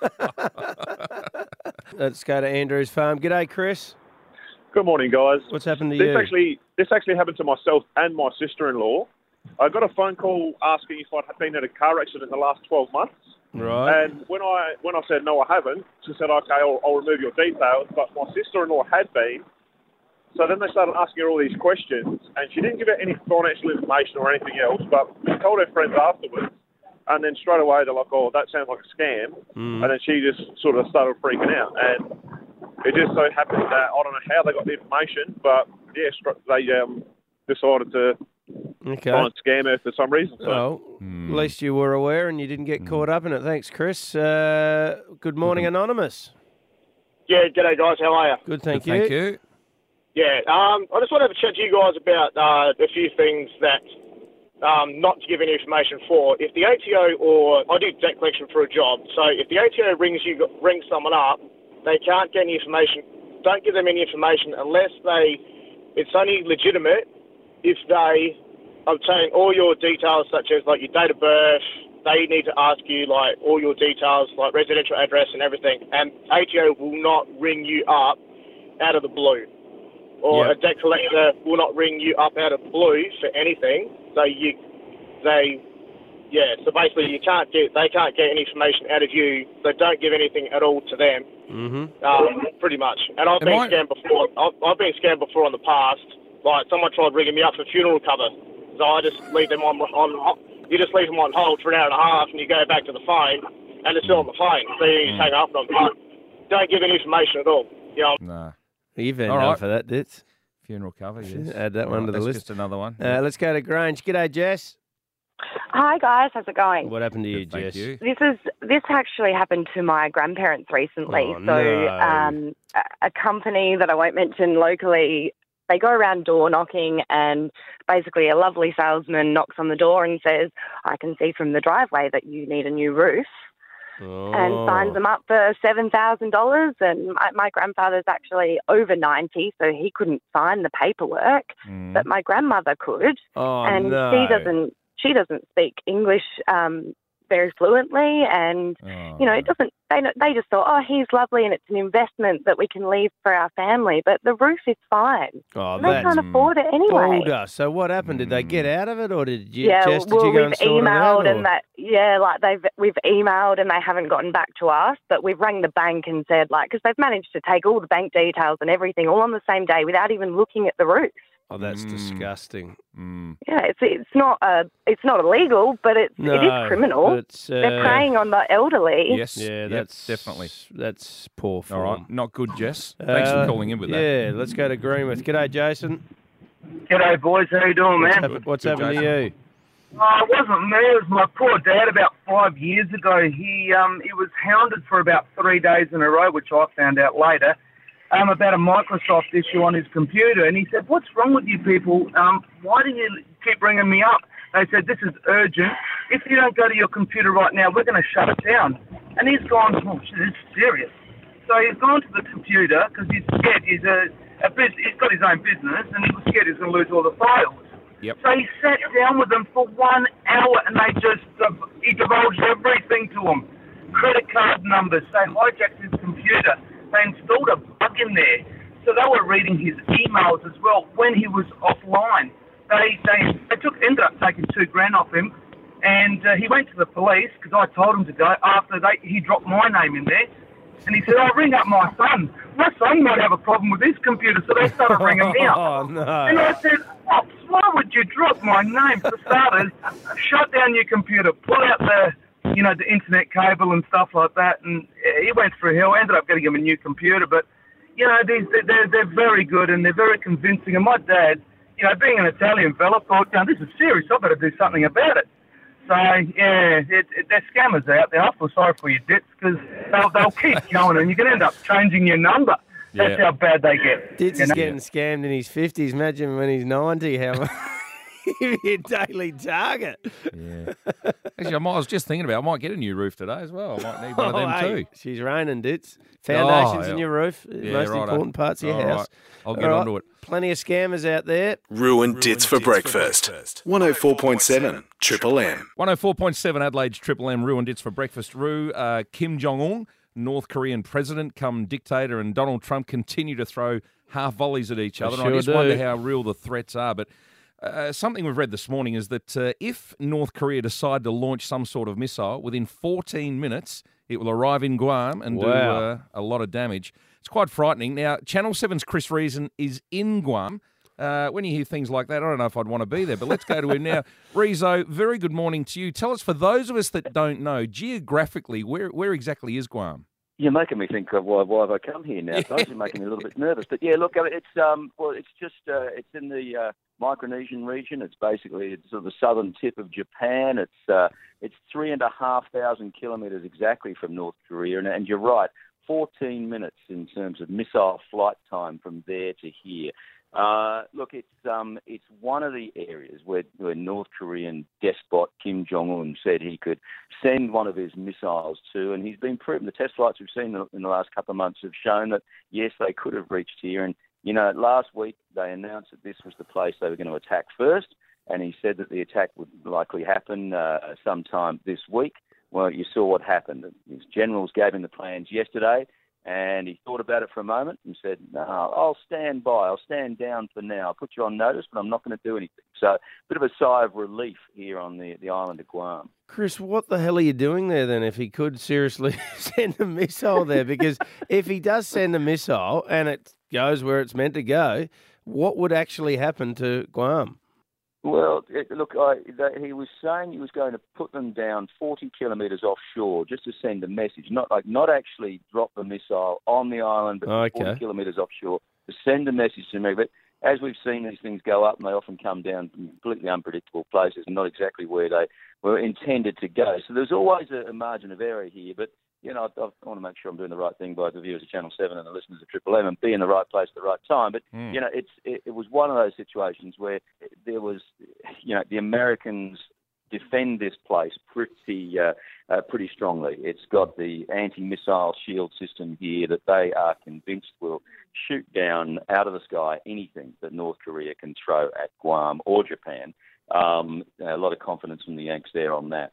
Let's go to Andrew's farm. G'day, Chris. Good morning, guys. What's happened to this you? Actually, this actually happened to myself and my sister-in-law. I got a phone call asking if I'd been in a car accident in the last twelve months. Right. And when I when I said no, I haven't, she said, okay, I'll, I'll remove your details. But my sister-in-law had been. So then they started asking her all these questions, and she didn't give out any financial information or anything else, but she told her friends afterwards, and then straight away they're like, oh, that sounds like a scam. Mm. And then she just sort of started freaking out. And it just so happened that, I don't know how they got the information, but yeah, str- they um, decided to Okay. try and scam her for some reason. So. Well, Hmm. at least you were aware and you didn't get caught up in it. Thanks, Chris. Uh, good morning, Anonymous. Yeah, g'day guys, how are you? Good, thank Good, you. Thank you. Yeah, um, I just want to have a chat to you guys about uh, a few things that um, not to give any information for. If the A T O or I do debt collection for a job, so if the A T O rings you, rings someone up, they can't get any information. Don't give them any information unless they. It's only legitimate if they obtain all your details, such as like your date of birth. They need to ask you like all your details, like residential address and everything. And A T O will not ring you up out of the blue. Or Yep. a debt collector will not ring you up out of the blue for anything. So you, they, yeah. So basically, you can't get, they can't get any information out of you. So don't give anything at all to them. Mm-hmm. Um, pretty much. And I've Am been I- scammed before. I've, I've been scammed before in the past. Like someone tried ringing me up for funeral cover. So I just leave them on on. You just leave them on hold for an hour and a half, and you go back to the phone, and it's still on the phone. So you just hang up on them. Don't give any information at all. You know. Nah. You've had All enough right. of that, Dits. Funeral cover, yes. Add that All one right, to the that's list. just another one. Uh, let's go to Grange. G'day, Jess. Hi guys, how's it going? What happened to you, Good, thank Jess? you. This is this actually happened to my grandparents recently. Oh, so no. um, a, a company that I won't mention locally, they go around door knocking, and basically a lovely salesman knocks on the door and says, "I can see from the driveway that you need a new roof." Oh. And signs them up for seven thousand dollars. And my, my grandfather's actually over ninety, so he couldn't sign the paperwork, Mm. but my grandmother could. Oh, and no. she doesn't she doesn't speak English um, very fluently, and Oh. you know, it doesn't. They they just thought, oh, he's lovely, and it's an investment that we can leave for our family. But the roof is fine. Oh, And they that's can't afford it anyway. Bolder. So what happened? Did they get out of it, or did you, Yeah, Jess, did well, you go we've and sort it emailed out? or- and that. Yeah, like they've we've emailed and they haven't gotten back to us. But we've rang the bank and said, like, because they've managed to take all the bank details and everything all on the same day without even looking at the roof. Oh, that's disgusting. Yeah, it's it's not uh it's not illegal, but it's it No, is criminal. it's, uh, They're preying on the elderly. Yes. Yeah, Yep, that's definitely. That's poor All form. right. Not good, Jess. Thanks for Uh, calling in with that. Yeah, let's go to Greenwith. G'day, Jason. G'day, boys. How you doing, What's, man? happen- what's Good, happened to you? Uh, it wasn't me. It was my poor dad. About five years ago, he um he was hounded for about three days in a row, which I found out later, um about a Microsoft issue on his computer. And he said, "What's wrong with you people? Um, why do you keep ringing me up?" They said, "This is urgent. If you don't go to your computer right now, we're going to shut it down." And he's gone, "Oh shit, this is serious." So he's gone to the computer because he's scared. He's a, a bus he's got his own business, and he was scared he's going to lose all the files. Yep. So he sat down with them for one hour, and they just uh, he divulged everything to him, credit card numbers. They hijacked his computer. They installed a bug in there, so they were reading his emails as well when he was offline. They they, they took ended up taking two grand off him, and uh, he went to the police because I told him to go. After they he dropped my name in there, And he said, "I'll ring up my son. My son might have a problem with his computer." So they started ringing me up. Oh, no. And I said, "Ops, why would you drop my name? For starters, shut down your computer, pull out the, you know, the internet cable and stuff like that." And he went through hell. I ended up getting him a new computer. But, you know, these, they're, they're very good and they're very convincing. And my dad, you know, being an Italian fella, thought, "No, this is serious. I've got to do something about it." So, yeah, it, it, there's scammers out there. I feel sorry for your dits because they'll, they'll keep going and you can end up changing your number. That's Yeah. how bad they get. Ditz you is know? getting scammed in his fifties. Imagine when he's ninety, how he'd be a daily target. Yeah. Actually, I, might, I was just thinking about I might get a new roof today as well. I might need one of them Oh, hey, too. She's raining, Ditz. Foundations Oh, in yeah. your roof, Yeah, most righto. important parts of your All house. right. I'll get All right, onto it. Plenty of scammers out there. Ruined Dits for breakfast. one oh four point seven Triple M. one oh four point seven Adelaide's Triple M ruined it's for breakfast. Roo, uh, Kim Jong-un, North Korean president come dictator, and Donald Trump continue to throw half volleys at each They other. sure I just do. wonder how real the threats are. But uh, something we've read this morning is that uh, if North Korea decide to launch some sort of missile, within fourteen minutes, it will arrive in Guam and do Wow. uh, a lot of damage. It's quite frightening. Now, Channel seven's Chris Reason is in Guam. Uh, when you hear things like that, I don't know if I'd want to be there, but let's go to him now. Rezo, very good morning to you. Tell us, for those of us that don't know, geographically, where where exactly is Guam? You're making me think of why, why have I come here now? It's actually making me a little bit nervous. But yeah, look, it's um, well, it's just uh, it's in the uh, Micronesian region. It's basically it's sort of the southern tip of Japan. It's uh, it's three and a half thousand kilometres exactly from North Korea, and, and you're right, fourteen minutes in terms of missile flight time from there to here. Uh, look, it's um, it's one of the areas where, where North Korean despot Kim Jong-un said he could send one of his missiles to, and he's been proven. The test flights we've seen in the last couple of months have shown that, yes, they could have reached here. And, you know, last week they announced that this was the place they were going to attack first, and he said that the attack would likely happen uh, sometime this week. Well, you saw what happened. His generals gave him the plans yesterday, and he thought about it for a moment and said, "No, I'll stand by. I'll stand down for now. I'll put you on notice, but I'm not going to do anything." So a bit of a sigh of relief here on the, the island of Guam. Chris, what the hell are you doing there then if he could seriously send a missile there? Because if he does send a missile and it goes where it's meant to go, what would actually happen to Guam? Well, it, look, I, that he was saying he was going to put them down forty kilometres offshore just to send a message, not like not actually drop the missile on the island, but Okay. forty kilometres offshore to send a message to me. But as we've seen these things go up, and they often come down from completely unpredictable places and not exactly where they were intended to go. So there's always a, a margin of error here. But, you know, I, I want to make sure I'm doing the right thing by the viewers of Channel seven and the listeners of Triple M and be in the right place at the right time. But, Mm. you know, it's it, it was one of those situations where there was, you know, the Americans defend this place pretty uh, uh, pretty strongly. It's got the anti-missile shield system here that they are convinced will shoot down out of the sky anything that North Korea can throw at Guam or Japan. Um, a lot of confidence from the Yanks there on that.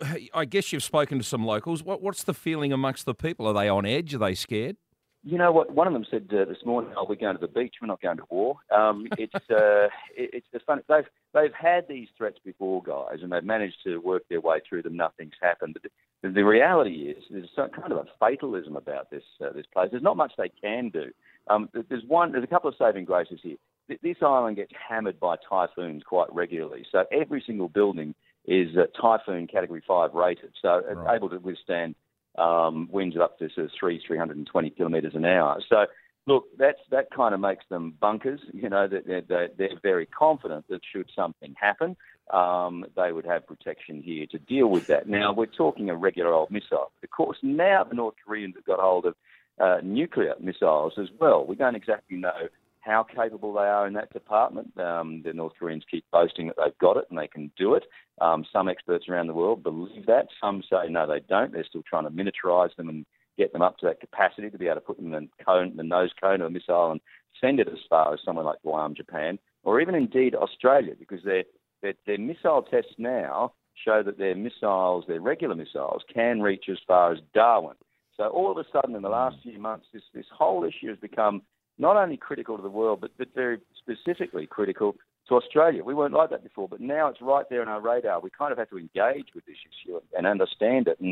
I guess you've spoken to some locals. What, what's the feeling amongst the people? Are they on edge? Are they scared? You know what? One of them said uh, this morning, "Oh, we're going to the beach. We're not going to war." Um, it's uh, it, it's it's funny. They've they've had these threats before, guys, and they've managed to work their way through them. Nothing's happened. But the, the reality is, there's some kind of a fatalism about this uh, this place. There's not much they can do. Um, there's one. There's a couple of saving graces here. This island gets hammered by typhoons quite regularly, so every single building is uh, typhoon category five rated, so it's Right. able to withstand um, winds of up to sort of three, three hundred twenty kilometres an hour. So, look, that's that kind of makes them bunkers. You know, that they're, they're, they're very confident that should something happen, um, they would have protection here to deal with that. Now, we're talking a regular old missile. Of course, now the North Koreans have got hold of uh, nuclear missiles as well. We don't exactly know how capable they are in that department. Um, the North Koreans keep boasting that they've got it and they can do it. Um, some experts around the world believe that. Some say no, they don't. They're still trying to miniaturise them and get them up to that capacity to be able to put them in the, cone, the nose cone of a missile and send it as far as somewhere like Guam, Japan, or even indeed Australia, because their, their, their missile tests now show that their missiles, their regular missiles, can reach as far as Darwin. So all of a sudden in the last few months, this, this whole issue has become not only critical to the world, but, but very specifically critical to Australia. We weren't like that before, but now it's right there on our radar. We kind of have to engage with this issue and understand it. And,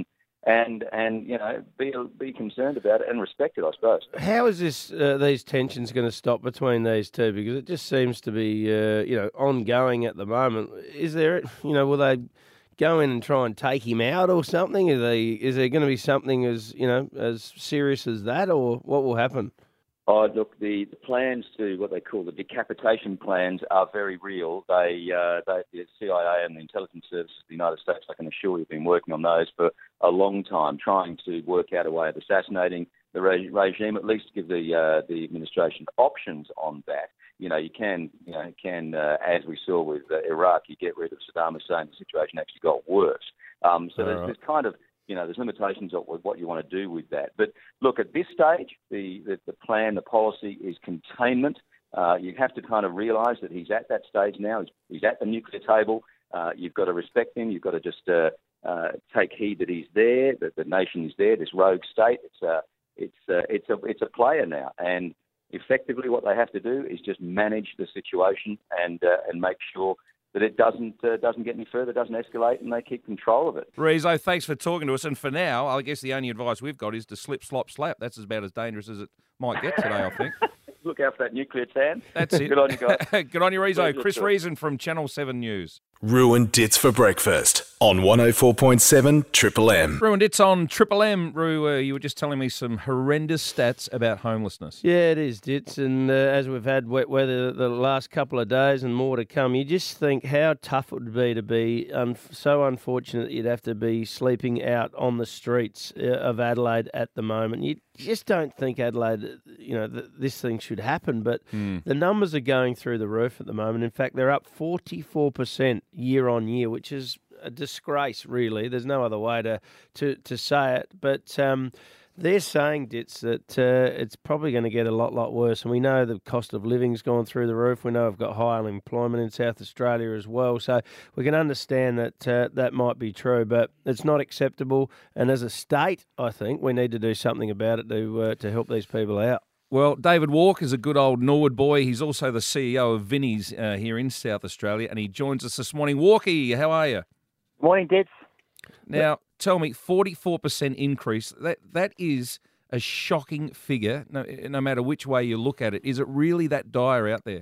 and and you know be be concerned about it and respect it, I suppose. How is this uh, these tensions going to stop between these two? Because it just seems to be uh, you know ongoing at the moment. Is there you know will they go in and try and take him out or something? Are they is there going to be something as you know as serious as that, or what will happen? Oh, look, the, the plans to what they call the decapitation plans are very real. They, uh, they, the C I A and the intelligence services of the United States, I can assure you, have been working on those for a long time, trying to work out a way of assassinating the re- regime, at least give the uh, the administration options on that. You know, you can, you know, can uh, as we saw with uh, Iraq, you get rid of Saddam Hussein, the situation actually got worse. Um, so there's, right. there's kind of You know, there's limitations of what you want to do with that. But look, at this stage, the, the, the plan, the policy is containment. Uh, you have to kind of realise that he's at that stage now. He's, he's at the nuclear table. Uh, you've got to respect him. You've got to just uh, uh, take heed that he's there, that the nation is there, this rogue state. It's a, it's a, it's a, it's a player now. And effectively what they have to do is just manage the situation and uh, and make sure that it doesn't uh, doesn't get any further, doesn't escalate, and they keep control of it. Rezo, thanks for talking to us. And for now, I guess the only advice we've got is to slip, slop, slap. That's about as dangerous as it might get today, I think. Look out for that nuclear tan. That's it. Good on you, guys. Good on you, Rezo. Pleasure Chris to- Reason from Channel seven News. Ruined Dits for breakfast on one oh four point seven Triple M. Ruined It's on Triple M. Ru, uh, you were just telling me some horrendous stats about homelessness. Yeah, it is, Dits. And uh, as we've had wet weather the last couple of days and more to come, you just think how tough it would be to be un- so unfortunate that you'd have to be sleeping out on the streets uh, of Adelaide at the moment. You just don't think Adelaide, you know, th- this thing should happen. But Mm. the numbers are going through the roof at the moment. In fact, they're up forty-four percent year on year, which is a disgrace, really. There's no other way to, to, to say it. But um, they're saying, Dits, that uh, it's probably going to get a lot, lot worse. And we know the cost of living's gone through the roof. We know we've got high unemployment in South Australia as well. So we can understand that uh, that might be true, but it's not acceptable. And as a state, I think we need to do something about it to uh, to help these people out. Well, David Walker's a good old Norwood boy. He's also the C E O of Vinnie's uh, here in South Australia, and he joins us this morning. Walkie, how are you? Morning, Dits. Now, tell me, forty-four percent increase, that that is a shocking figure, no, no matter which way you look at it. Is it really that dire out there?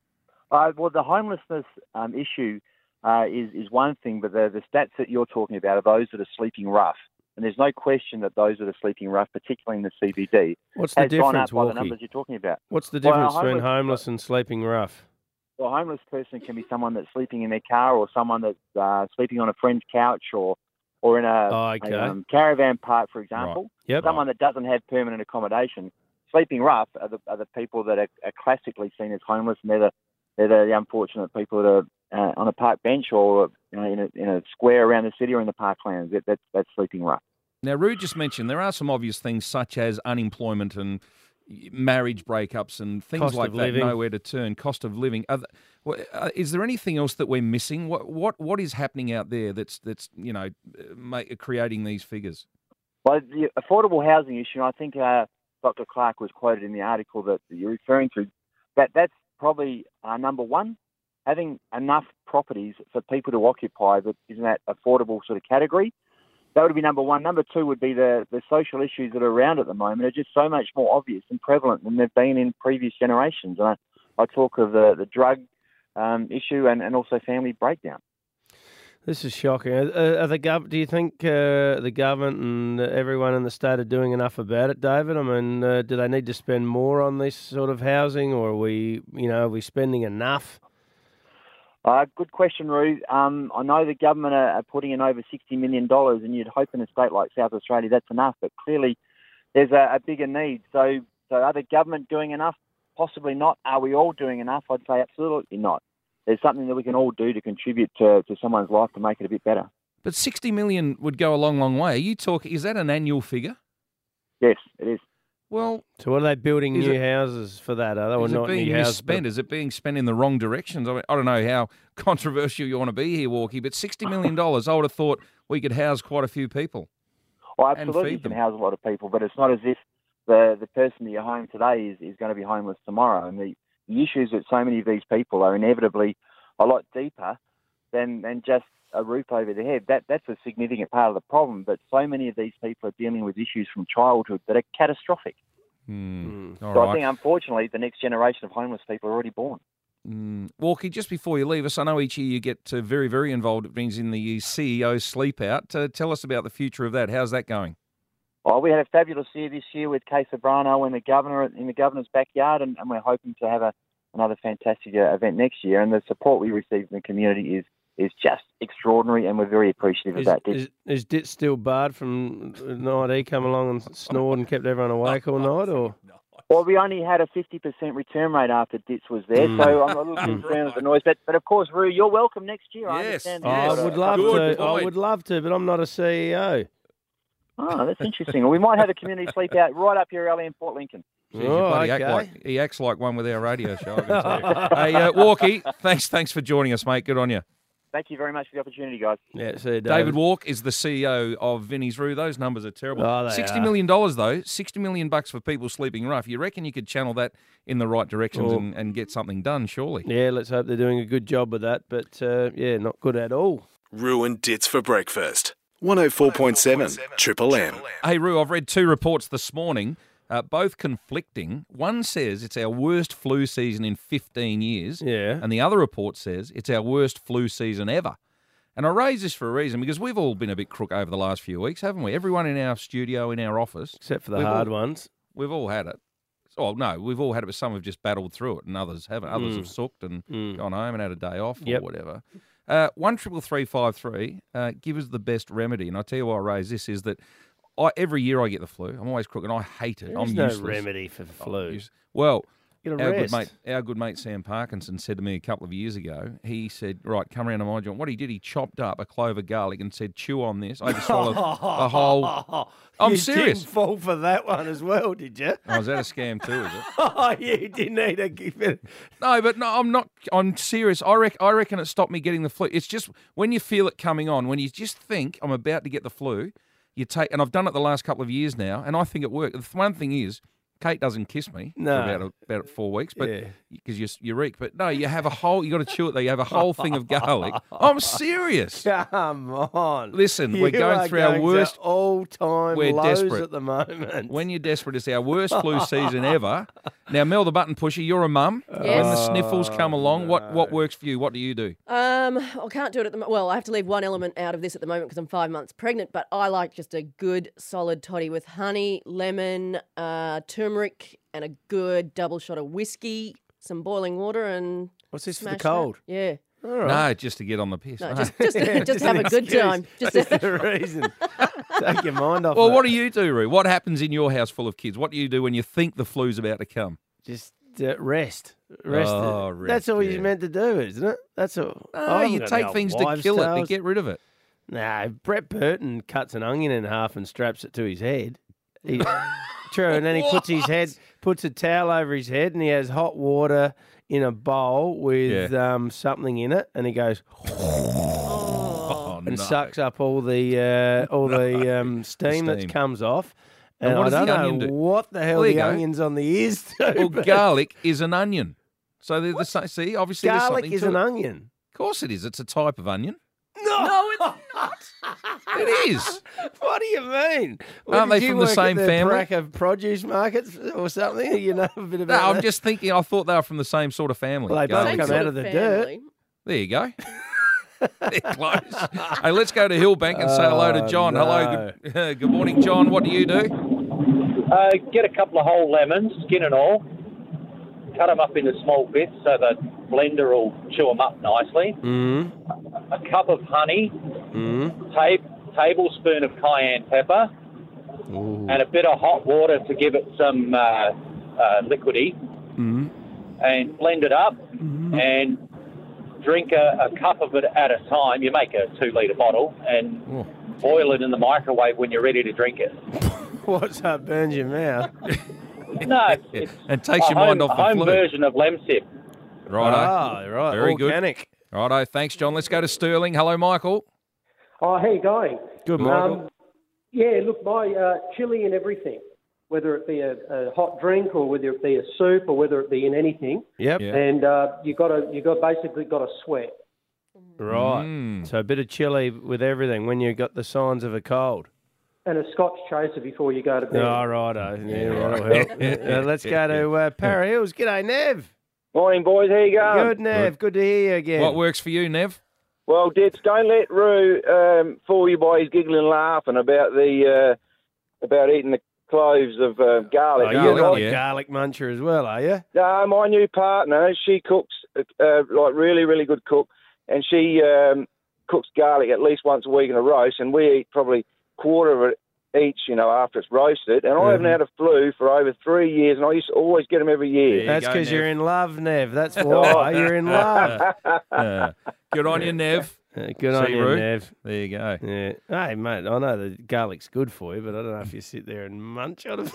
Uh, well, the homelessness um, issue uh, is, is one thing, but the, the stats that you're talking about are those that are sleeping rough. And there's no question that those that are sleeping rough, particularly in the C B D, What's the has gone up difference, by the Walkie? numbers you're talking about. What's the Well, a difference between homeless- homeless and sleeping rough? Well, a homeless person can be someone that's sleeping in their car or someone that's uh, sleeping on a friend's couch or or in a, Oh, okay. a, um, caravan park, for example. Right. Yep. Someone that doesn't have permanent accommodation. Sleeping rough are the, are the people that are, are classically seen as homeless, and they're the, they're the unfortunate people that are uh, on a park bench or you know, in, a, in a square around the city or in the parklands. That, that's, that's sleeping rough. Now, Rue just mentioned there are some obvious things such as unemployment and marriage breakups and things Cost like of that, living. nowhere to turn, cost of living. Are th- wha- uh, is there anything else that we're missing? What what what is happening out there that's that's you know ma- creating these figures? Well, the affordable housing issue, I think uh, Doctor Clark was quoted in the article that you're referring to, that that's probably uh, number one, having enough properties for people to occupy that is in that affordable sort of category. That would be number one. Number two would be the, the social issues that are around at the moment are just so much more obvious and prevalent than they've been in previous generations. And I, I talk of the, the drug um, issue and, and also family breakdown. This is shocking. Are, are the gov- do you think uh, the government and everyone in the state are doing enough about it, David? I mean, uh, do they need to spend more on this sort of housing, or are we, you know, are we spending enough? Uh, good question, Roo. Um, I know the government are, are putting in over sixty million dollars, and you'd hope in a state like South Australia that's enough, but clearly there's a, a bigger need. So, so are the government doing enough? Possibly not. Are we all doing enough? I'd say absolutely not. There's something that we can all do to contribute to, to someone's life to make it a bit better. But sixty million would go a long, long way. Are you talking? Is that an annual figure? Yes, it is. Well, so what are they building is new it- houses for that? Are they or Is not it being new houses? misspent? Is it being spent in the wrong directions? I, mean, I don't know how controversial you want to be here, Walkie, but sixty million dollars, I would have thought we could house quite a few people. Well, and absolutely, you feed can them. house a lot of people, but it's not as if the, the person at your home today is, is going to be homeless tomorrow. And the, the issues that so many of these people are inevitably a lot deeper than, than just a roof over their head. That that's a significant part of the problem. But so many of these people are dealing with issues from childhood that are catastrophic. Mm. All so right. I think, unfortunately, the next generation of homeless people are already born. Mm. Walkie, just before you leave us, I know each year you get uh, very, very involved. It brings in the C E O sleep out. Uh, tell us about the future of that. How's that going? Well, we had a fabulous year this year with Kay Sobrano and the governor in the governor's backyard, and, and we're hoping to have a, another fantastic uh, event next year. And the support we receive from the community is is just extraordinary, and we're very appreciative Is, of that. is, is Dit still barred from the night he come along and snored and kept everyone awake all night, or? Well, we only had a fifty percent return rate after Ditz was there, Mm. so I'm a little concerned with the noise. But, but of course, Roo, you're welcome next year. I Yes, understand. Oh, I would love Good to. I point. would love to, but I'm not a C E O. Oh, that's interesting. Well, we might have a community sleep out right up your alley in Port Lincoln. Jeez, you Oh, bloody act okay. like, he acts like one with our radio show. I can tell you. Hey, uh, Walkie, thanks, thanks for joining us, mate. Good on you. Thank you very much for the opportunity, guys. Yeah, see you, David. David. Walk is the C E O of Vinnie's Roo. Those numbers are terrible. Oh, they Sixty are. million dollars though. Sixty million bucks for people sleeping rough. You reckon you could channel that in the right directions Oh. and, and get something done? Surely. Yeah, let's hope they're doing a good job with that. But uh, yeah, not good at all. Ruined Dits for breakfast. one oh four point seven Triple M. Hey, Roo, I've read two reports this morning, uh, both conflicting. One says it's our worst flu season in fifteen years. Yeah. And the other report says it's our worst flu season ever. And I raise this for a reason, because we've all been a bit crook over the last few weeks, haven't we? Everyone in our studio, in our office. Except for the we've hard all, ones. We've all had it. Oh, no, we've all had it, but some have just battled through it and others haven't. Others Mm. have sucked and Mm. gone home and had a day off Yep. or whatever. Uh, one triple three five three. Uh, give us the best remedy, and I tell you why I raise this is that I, every year I get the flu. I'm always crook, and I hate it. There I'm is no useless. remedy for I'm flu. use- Well, Get a our rest. good mate, our good mate Sam Parkinson said to me a couple of years ago. He said, "Right, come around to my joint." What he did, he chopped up a clove of garlic and said, "Chew on this." I just swallowed the whole. I'm you serious. Didn't fall for that one as well, did you? Oh, is that a scam too? Is it? Oh, you didn't need a give it. No, but no, I'm not. I'm serious. I reckon, I reckon it stopped me getting the flu. It's just when you feel it coming on, when you just think I'm about to get the flu, you take, and I've done it the last couple of years now, and I think it worked. The one thing is, Kate doesn't kiss me No. for about about four weeks, but Yeah. because you you reek. But no, you have a whole. You got to chew it. There, you have a whole thing of garlic. I'm serious. Come on. Listen, You we're going are through our going to worst all-time We're lows desperate at the moment. When you're desperate, it's our worst flu season ever. Now, Mel, the button pusher, you're a mum. When the Yes. sniffles come along, what what works for you? What do you do? Um, I can't do it at the moment. Well, I have to leave one element out of this at the moment because I'm five months pregnant, but I like just a good solid toddy with honey, lemon, uh, turmeric, and a good double shot of whiskey, some boiling water, and What's this for the smash that. cold? Yeah. All right. No, just to get on the piss. No, No. just just, Yeah, just, have an a good excuse. time. Just That's the reason. Take your mind off Well, it. what do you do, Roo? What happens in your house full of kids? What do you do when you think the flu's about to come? Just uh, rest. Rest. Oh, That's rest, all yeah. you're meant to do, isn't it? That's all. No, I haven't you got take any things old to wives' kill it, to tales. get rid of it. No, Brett Burton cuts an onion in half and straps it to his head. He, true, and then he puts his head, puts a towel over his head, and he has hot water in a bowl with um, something in it, and he goes Oh, and no. sucks up all the uh, all the um, steam, steam. that comes off. And And what I does the don't onion know do? what the hell Well, there the you go. onion's on the ears do. Well, but garlic is an onion. So they're the same. See, obviously there's garlic something is to an it. onion. Of course it is. It's a type of onion. No, it's not. It is. What do you mean? What, Aren't did they you from the work same at the family? Brack of produce markets or something? You know a bit No, about I'm that? just thinking. I thought they were from the same sort of family. Well, they both Garlic come is- out of the dirt. There you go. They're close. Hey, let's go to Hillbank and say hello to Oh, John. no. Hello. Good, good morning, John. What do you do? Uh, get a couple of whole lemons, skin and all. Cut them up into small bits so the blender will chew them up nicely. Mm. A cup of honey, Mm. ta- tablespoon of cayenne pepper, Ooh. and a bit of hot water to give it some uh, uh, liquidy. Mm. And blend it up and drink a, a cup of it at a time. You make a two litre bottle and Oh. boil it in the microwave when you're ready to drink it. What's that? Burns your mouth. No, it's, it's And takes a your mind home, off the home flu. version of Lemsip. Righto. Ah, right. Very Organic. good. Righto. Thanks, John. Let's go to Sterling. Hello, Michael. Oh, how you going? Good, Michael. Um, yeah, look, my uh, chili and everything, whether it be a, a hot drink or whether it be a soup or whether it be in anything, Yep. and uh, you got to you got basically got to sweat. Right. Mm. So a bit of chili with everything when you got the signs of a cold. And a Scotch chaser before you go to bed. Oh, righto. Yeah, that'll help. Uh, let's go to uh, Para Hills. G'day, Nev. Morning, boys. How you going? Good, Nev. Good to hear you again. What works for you, Nev? Well, Dits, don't let Roo um, fool you by his giggling and laughing about the uh, about eating the cloves of uh, garlic. Oh, you're not a garlic muncher as well, are you? No, my new partner, she cooks uh, like really, really good cook, and she um, cooks garlic at least once a week in a roast, and we eat probably quarter of it each, you know, after it's roasted. And I Mhm. haven't had a flu for over three years, and I used to always get them every year. That's because you're in love, Nev. That's why you're in love. Uh, good on you, Nev. Uh, good on See, you, Roo? Nev. There you go. Yeah. Hey, mate, I know the garlic's good for you, but I don't know if you sit there and munch on it.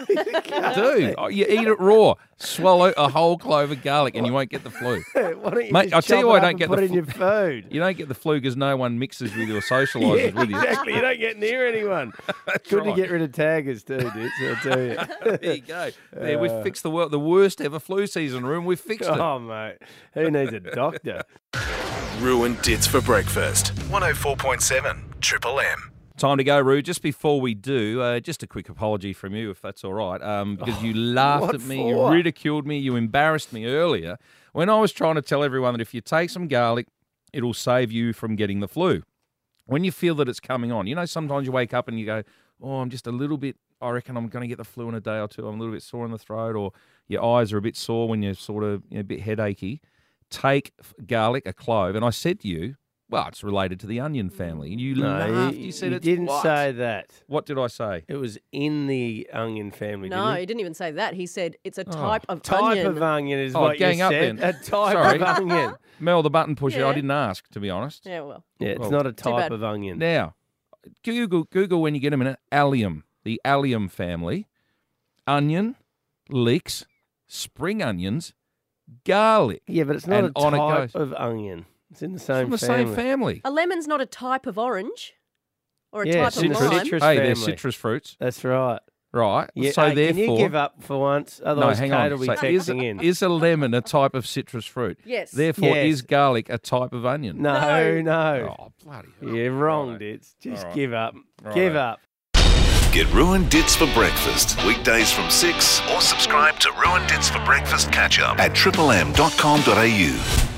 Do oh, you eat it raw? Swallow a whole clove of garlic, and you won't get the flu. Why don't you Mate, just I'll tell you chop why I it up don't and get put the it in flu. your food? You don't get the flu because no one mixes with you or socialises Yeah, with you. exactly. You don't get near anyone. Good right. to get rid of taggers too, dude. So I'll tell you. There you go. There, Uh, we've fixed the wor- the worst ever flu season room. We've fixed it. Oh, mate. Who needs a doctor? Ruined Dits for breakfast. one oh four point seven Triple M. Time to go, Roo. Just before we do, uh, just a quick apology from you, if that's all right, um, because you laughed what at me, for? you ridiculed me, you embarrassed me earlier when I was trying to tell everyone that if you take some garlic, it'll save you from getting the flu. When you feel that it's coming on, you know, sometimes you wake up and you go, oh, I'm just a little bit, I reckon I'm going to get the flu in a day or two. I'm a little bit sore in the throat, or your eyes are a bit sore when you're sort of you know, a bit headachy. Take garlic, a clove, and I said to you, well, it's related to the onion family. And you No, laughed. you- You said you it's didn't what? say that. What did I say? It was in the onion family, No, didn't he it? didn't even say that. He said it's a Oh. type of Type onion. of onion is Oh, what gang you up said. then. A type Sorry. of onion. Mel, the button pusher, I Yeah. didn't ask, to be honest. Yeah, well. Yeah, it's Well, not a Too type bad. of onion. Now, Google Google when you get a minute, allium, the allium family, onion, leeks, spring onions, garlic. Yeah, but it's not and a on it type goes. of onion. It's in the It's same from the family. same family. A lemon's not a type of orange or a Yeah, type it's in of the lime. citrus Hey, they're family. citrus fruits. That's right. Right. Yeah, so hey, therefore, can you give up for once? no, Otherwise, hang Kate on. will be So is, texting in. is a lemon a type of citrus fruit? Yes. Therefore, Yes. is garlic a type of onion? No, No. no. Oh, bloody hell. You're wrong, Alright. Dits. Just Alright. give up. Alright. Give up. Get Ruined Dits for breakfast weekdays from six, or subscribe to Ruined Dits for breakfast catch up at triple m dot com dot a u.